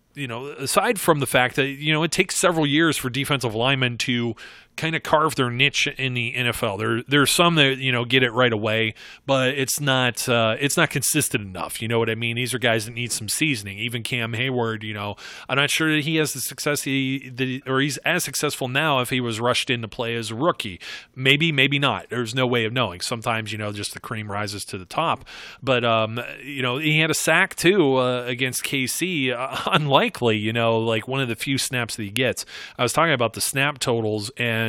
S2: aside from the fact that, it takes several years for defensive linemen to kind of carve their niche in the NFL. There's some that, get it right away, but it's not consistent enough. You know what I mean? These are guys that need some seasoning. Even Cam Hayward, I'm not sure that he has the success or he's as successful now if he was rushed in to play as a rookie. Maybe not. There's no way of knowing. Sometimes, just the cream rises to the top. But, he had a sack too against KC. Unlikely, like one of the few snaps that he gets. I was talking about the snap totals, and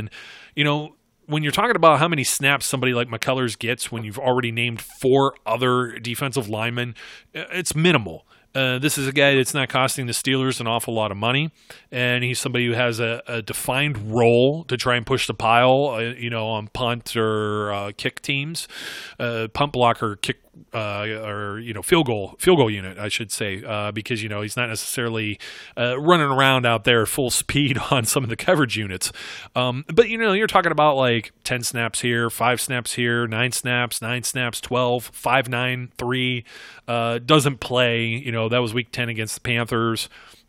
S2: when you're talking about how many snaps somebody like McCullers gets when you've already named 4 other defensive linemen, it's minimal. This is a guy that's not costing the Steelers an awful lot of money, and he's somebody who has a defined role to try and push the pile, on punt or kick teams, punt blocker, kick or field goal unit, I should say, because he's not necessarily running around out there full speed on some of the coverage units. But you're talking about like 10 snaps here, 5 snaps here, 9 snaps, 12, 5, 9, 3. Doesn't play. That was week 10 against the Panthers.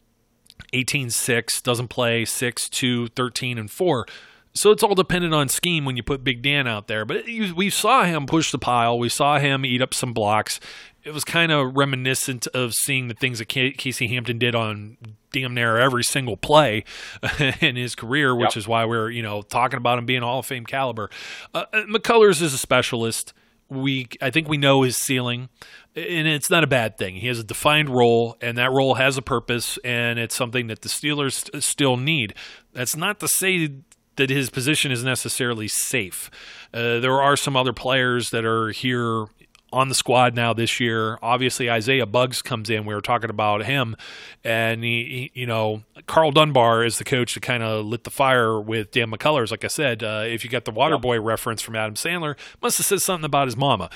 S2: 18-6, doesn't play. 6, 2, 13, and 4. So it's all dependent on scheme when you put Big Dan out there. But we saw him push the pile. We saw him eat up some blocks. It was kind of reminiscent of seeing the things that Casey Hampton did on damn near every single play in his career, which is why we're talking about him being Hall of Fame caliber. McCullers is a specialist. I think we know his ceiling, and it's not a bad thing. He has a defined role, and that role has a purpose, and it's something that the Steelers still need. That's not to say that his position is necessarily safe. There are some other players that are here on the squad now this year. Obviously, Isaiah Buggs comes in. We were talking about him, and Carl Dunbar is the coach that kind of lit the fire with Dan McCullers. Like I said, if you got the Waterboy reference from Adam Sandler, must have said something about his mama.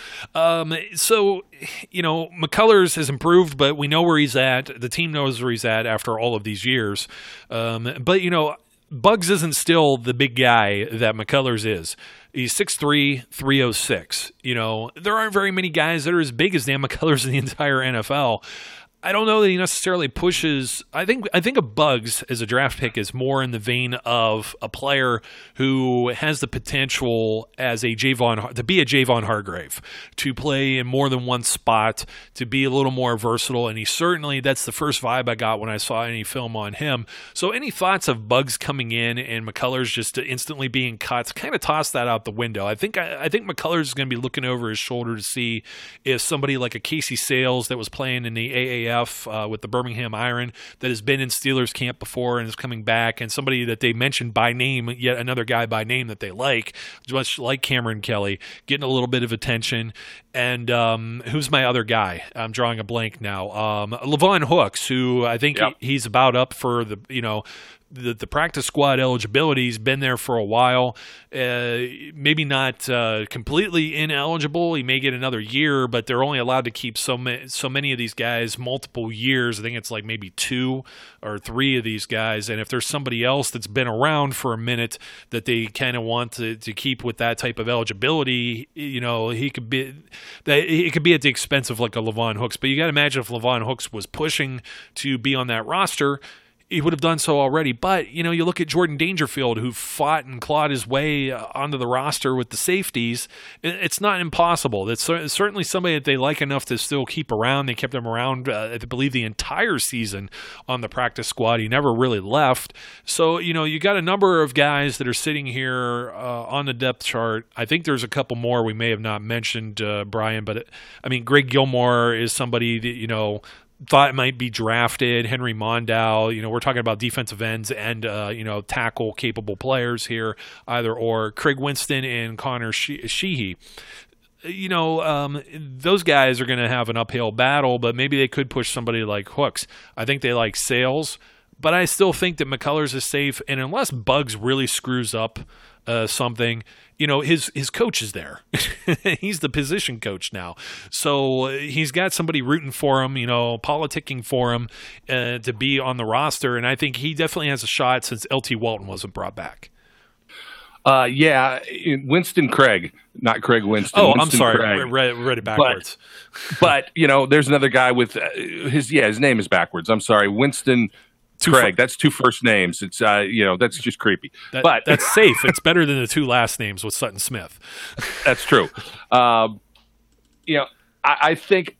S2: So McCullers has improved, but we know where he's at. The team knows where he's at after all of these years. But Buggs isn't still the big guy that McCullers is. He's 6'3", 306. There aren't very many guys that are as big as Dan McCullers in the entire NFL. I don't know that he necessarily pushes. I think of Buggs as a draft pick is more in the vein of a player who has the potential to be a Javon Hargrave, to play in more than one spot, to be a little more versatile. And that's the first vibe I got when I saw any film on him. So any thoughts of Buggs coming in and McCullers just instantly being cut, kind of toss that out the window. I think McCullers is going to be looking over his shoulder to see if somebody like a Casey Sales that was playing in the AAF with the Birmingham Iron, that has been in Steelers camp before and is coming back, and somebody that they mentioned by name, yet another guy by name that they like, much like Cameron Kelly, getting a little bit of attention. And who's my other guy? I'm drawing a blank now. Levon Hooks, who I think he's about up for the the practice squad eligibility's been there for a while. Maybe not completely ineligible. He may get another year, but they're only allowed to keep so many of these guys multiple years. I think it's like maybe 2 or 3 of these guys. And if there's somebody else that's been around for a minute that they kind of want to keep with that type of eligibility, he could be it could be at the expense of like a Levon Hooks. But you got to imagine if Levon Hooks was pushing to be on that roster, he would have done so already. But, you look at Jordan Dangerfield, who fought and clawed his way onto the roster with the safeties. It's not impossible. That's certainly somebody that they like enough to still keep around. They kept him around, I believe, the entire season on the practice squad. He never really left. So, you got a number of guys that are sitting here on the depth chart. I think there's a couple more we may have not mentioned, Brian. But, Greg Gilmore is somebody that, thought might be drafted. Henry Mondow, we're talking about defensive ends and tackle capable players here, either or. Craig Winston and Connor Sheehy. Those guys are going to have an uphill battle, but maybe they could push somebody like Hooks. I think they like Sales, but I still think that McCullers is safe. And unless Bugs really screws up something, his coach is there. He's the position coach now. So he's got somebody rooting for him, politicking for him to be on the roster. And I think he definitely has a shot since LT Walton wasn't brought back.
S3: Winston Craig, not Craig Winston.
S2: Oh,
S3: Winston
S2: I'm sorry.
S3: Craig.
S2: Read it backwards.
S3: But there's another guy with his name is backwards. I'm sorry. Winston Craig. That's 2 first names. It's that's just creepy. But
S2: that's safe. It's better than the 2 last names with Sutton Smith.
S3: That's true. I think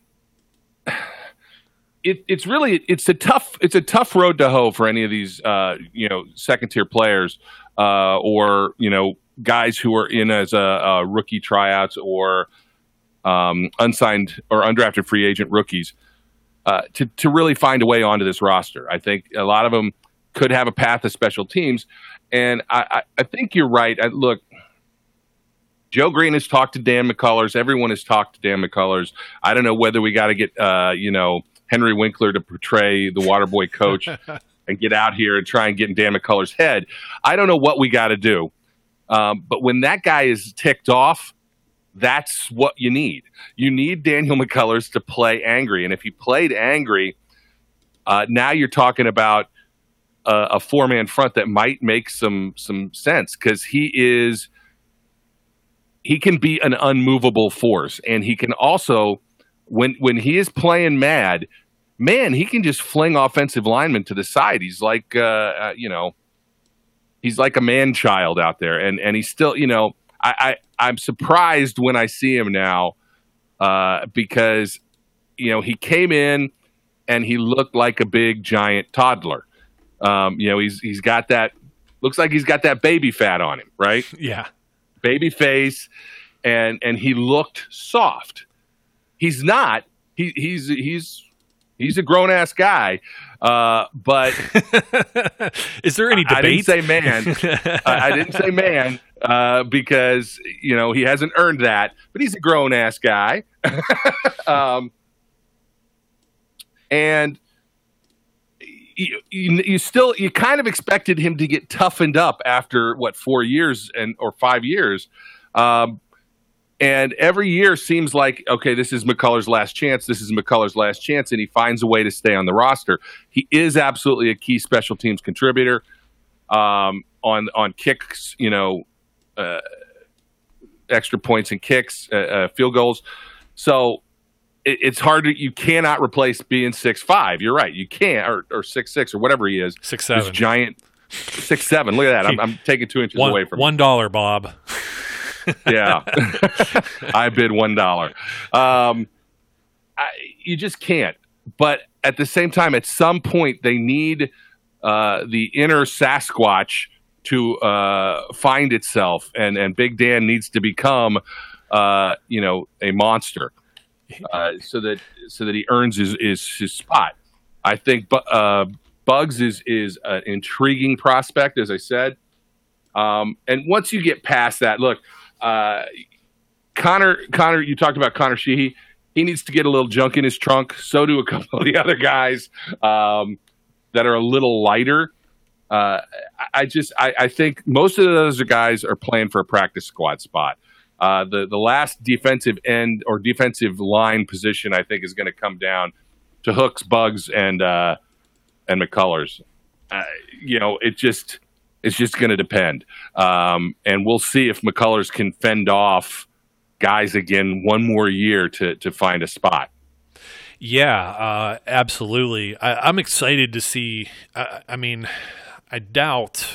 S3: it's a tough road to hoe for any of these second tier players or guys who are in as a rookie tryouts or unsigned or undrafted free agent rookies. To really find a way onto this roster. I think a lot of them could have a path to special teams. And I think you're right. Look, Joe Green has talked to Dan McCullers. Everyone has talked to Dan McCullers. I don't know whether we got to get, Henry Winkler to portray the Waterboy coach and get out here and try and get in Dan McCullers' head. I don't know what we got to do. But when that guy is ticked off, that's what you need. You need Daniel McCullers to play angry. And if he played angry, now you're talking about a 4-man front that might make some sense because he can be an unmovable force. And he can also, when he is playing mad, man, he can just fling offensive linemen to the side. He's like, he's like a man-child out there. And he's still, I'm surprised when I see him now because, he came in and he looked like a big giant toddler. He's got that, looks like he's got that baby fat on him, right?
S2: Yeah. Baby
S3: face. And he looked soft. He's not, he's a grown ass guy. But
S2: is there any debate?
S3: I didn't say man. I didn't say man. Because he hasn't earned that, but he's a grown ass guy, and you kind of expected him to get toughened up after 4 years or 5 years, and every year seems like okay, this is McCullers' last chance. This is McCullers' last chance, and he finds a way to stay on the roster. He is absolutely a key special teams contributor on kicks, extra points and kicks, field goals. So it's hard you cannot replace being 6'5". You're right. You can't, or 6'6", or whatever he is.
S2: 6'7".
S3: This giant 6'7". Look at that. I'm taking 2 inches away from
S2: $1, Bob.
S3: Yeah. I bid $1. You just can't. But at the same time, at some point, they need the inner Sasquatch to find itself, and Big Dan needs to become, a monster, so that he earns his spot. I think Bugs is an intriguing prospect, as I said, and once you get past that, look, Connor, you talked about Connor Sheehy. He needs to get a little junk in his trunk. So do a couple of the other guys that are a little lighter. I think most of those guys are playing for a practice squad spot. The last defensive end or defensive line position, I think, is going to come down to Hooks, Buggs, and McCullers. It's just going to depend, and we'll see if McCullers can fend off guys again one more year to find a spot.
S2: Yeah, absolutely. I'm excited to see. I doubt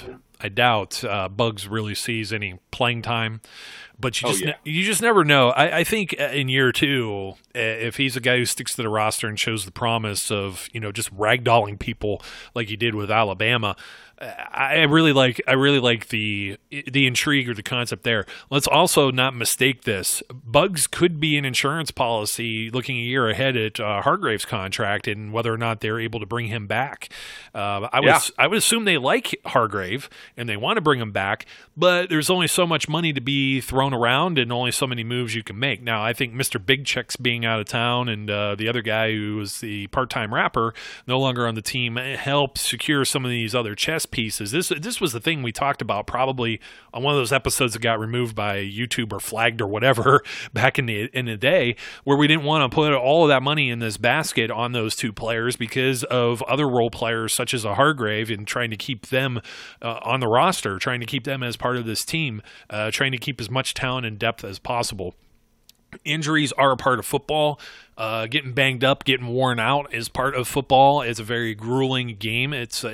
S2: Buggs really sees any playing time, but you just never know. I think in year two, if he's a guy who sticks to the roster and shows the promise of just ragdolling people like he did with Alabama, I really like the intrigue or the concept there. Let's also not mistake this. Buggs could be an insurance policy looking a year ahead at Hargrave's contract and whether or not they're able to bring him back. I would assume they like Hargrave and they want to bring him back, but there's only so much money to be thrown around and only so many moves you can make. Now, I think Mr. Big Check's being out of town and the other guy who was the part-time rapper no longer on the team helped secure some of these other chess pieces. This was the thing we talked about probably on one of those episodes that got removed by YouTube or flagged or whatever back in the day, where we didn't want to put all of that money in this basket on those two players because of other role players such as a Hargrave and trying to keep them on the roster, trying to keep them as part of this team, trying to keep as much talent and depth as possible. Injuries are a part of football. Getting banged up, getting worn out is part of football. It's a very grueling game. It's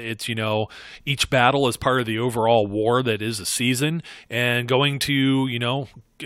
S2: each battle is part of the overall war that is a season, and going to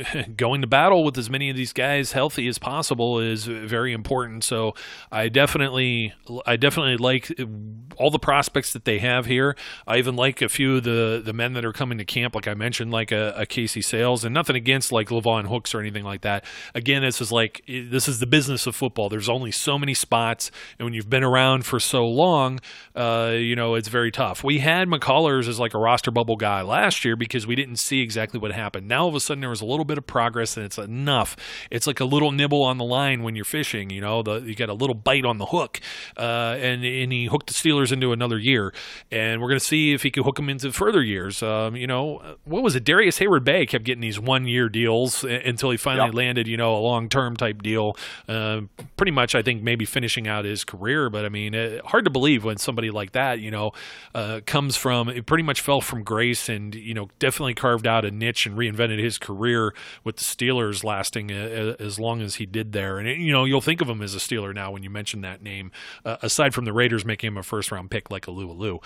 S2: battle with as many of these guys healthy as possible is very important. So I definitely like all the prospects that they have here. I even like a few of the men that are coming to camp, like I mentioned, like a Casey Sales, and nothing against like Levon Hooks or anything like that. Again, this is the business of football. There's only so many spots, and when you've been around for so long, it's very tough. We had McCullers as like a roster bubble guy last year because we didn't see exactly what happened. Now all of a sudden there was a little bit of progress, and it's enough. It's like a little nibble on the line when you're fishing. You got a little bite on the hook, and he hooked the Steelers into another year, and we're going to see if he can hook them into further years. What was it? Darius Hayward-Bay kept getting these 1-year deals until he finally landed, a long-term type deal. Pretty much, I think, maybe finishing out his career. But I mean, hard to believe when somebody like that, comes from, it pretty much fell from grace and, definitely carved out a niche and reinvented his career with the Steelers lasting as long as he did there. And, you'll think of him as a Steeler now when you mention that name, aside from the Raiders making him a first-round pick like Alu.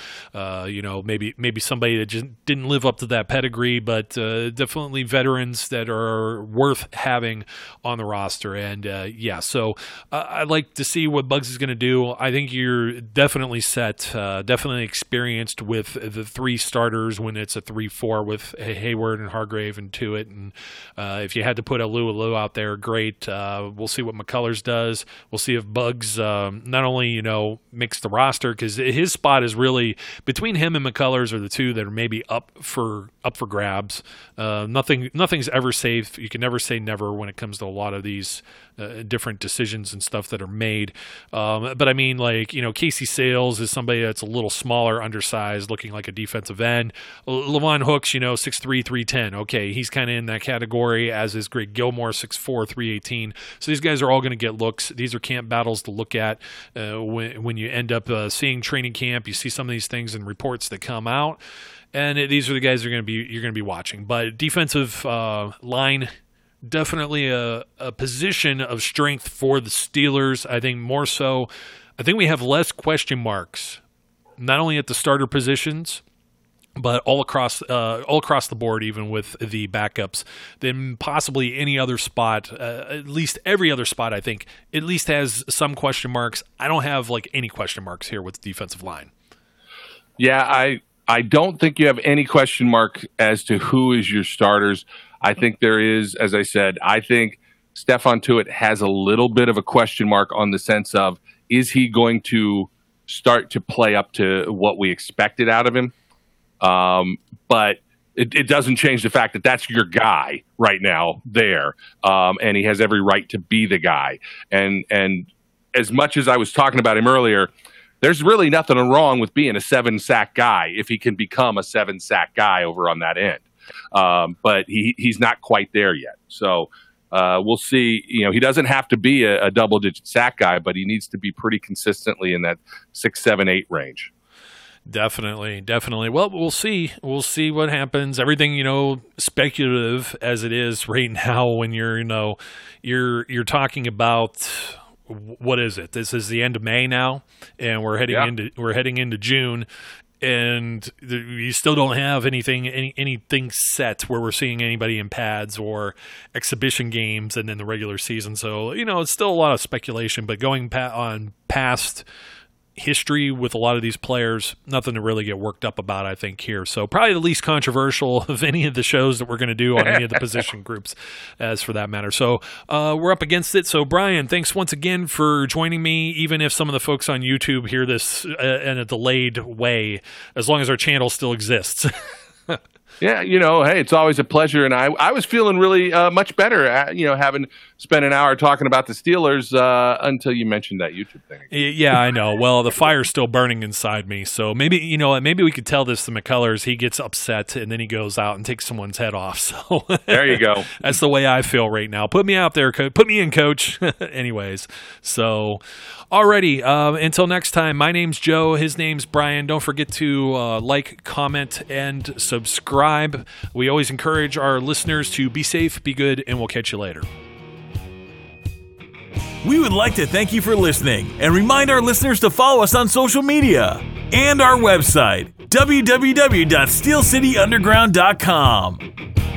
S2: Maybe somebody that just didn't live up to that pedigree, but definitely veterans that are worth having on the roster. And, so I'd like to see what Buggs is going to do. I think you're definitely set, definitely experienced with the three starters when it's a 3-4 with Hayward and Hargrave and Tuitt. And if you had to put Alu out there, great. We'll see what McCullers does. We'll see if Buggs not only, makes the roster, because his spot is really between him and McCullers are the two that are maybe up for grabs. Nothing's ever safe. You can never say never when it comes to a lot of these different decisions and stuff that are made. But I mean, Casey Sales is somebody that's a little smaller, undersized, looking like a defensive end. Levon Hooks, 6'3", 310. Okay, he's kind of in that category, as is Greg Gilmore, 6'4", 318. So these guys are all going to get looks. These are camp battles to look at when you end up seeing training camp. You see some of these things in reports that come out, and these are the guys you're going to be watching. But defensive line, definitely a position of strength for the Steelers. I think more so. I think we have less question marks, not only at the starter positions, but all across the board, even with the backups, than possibly any other spot. At least every other spot, I think, at least has some question marks. I don't have any question marks here with the defensive line.
S3: Yeah, I don't think you have any question mark as to who is your starters. I think there is, as I said, I think Stephon Tuitt has a little bit of a question mark on the sense of, is he going to start to play up to what we expected out of him? But it doesn't change the fact that that's your guy right now there. And he has every right to be the guy. And as much as I was talking about him earlier, there's really nothing wrong with being a 7-sack guy if he can become a 7-sack guy over on that end. But he's not quite there yet. So we'll see. He doesn't have to be a double-digit sack guy, but he needs to be pretty consistently in that 6, 7, 8 range.
S2: Definitely. Well, we'll see. We'll see what happens. Everything, speculative as it is right now. When you're talking about, what is it? This is the end of May now, and we're heading into June, and you still don't have anything set where we're seeing anybody in pads or exhibition games and then the regular season. So it's still a lot of speculation. But going on past history with a lot of these players, nothing to really get worked up about, I think, here. So probably the least controversial of any of the shows that we're going to do on any of the position groups, as for that matter. So we're up against it. So Brian, thanks once again for joining me, even if some of the folks on YouTube hear this in a delayed way, as long as our channel still exists.
S3: Yeah, hey, it's always a pleasure, and I was feeling really much better, having spent an hour talking about the Steelers until you mentioned that YouTube thing.
S2: Yeah, I know. Well, the fire's still burning inside me, so maybe maybe we could tell this to McCullers. He gets upset, and then he goes out and takes someone's head off. So
S3: there you go.
S2: That's the way I feel right now. Put me out there, put me in, Coach. Anyways, so alrighty. Until next time, my name's Joe. His name's Brian. Don't forget to like, comment, and subscribe. We always encourage our listeners to be safe, be good, and we'll catch you later.
S1: We would like to thank you for listening and remind our listeners to follow us on social media and our website, www.steelcityunderground.com.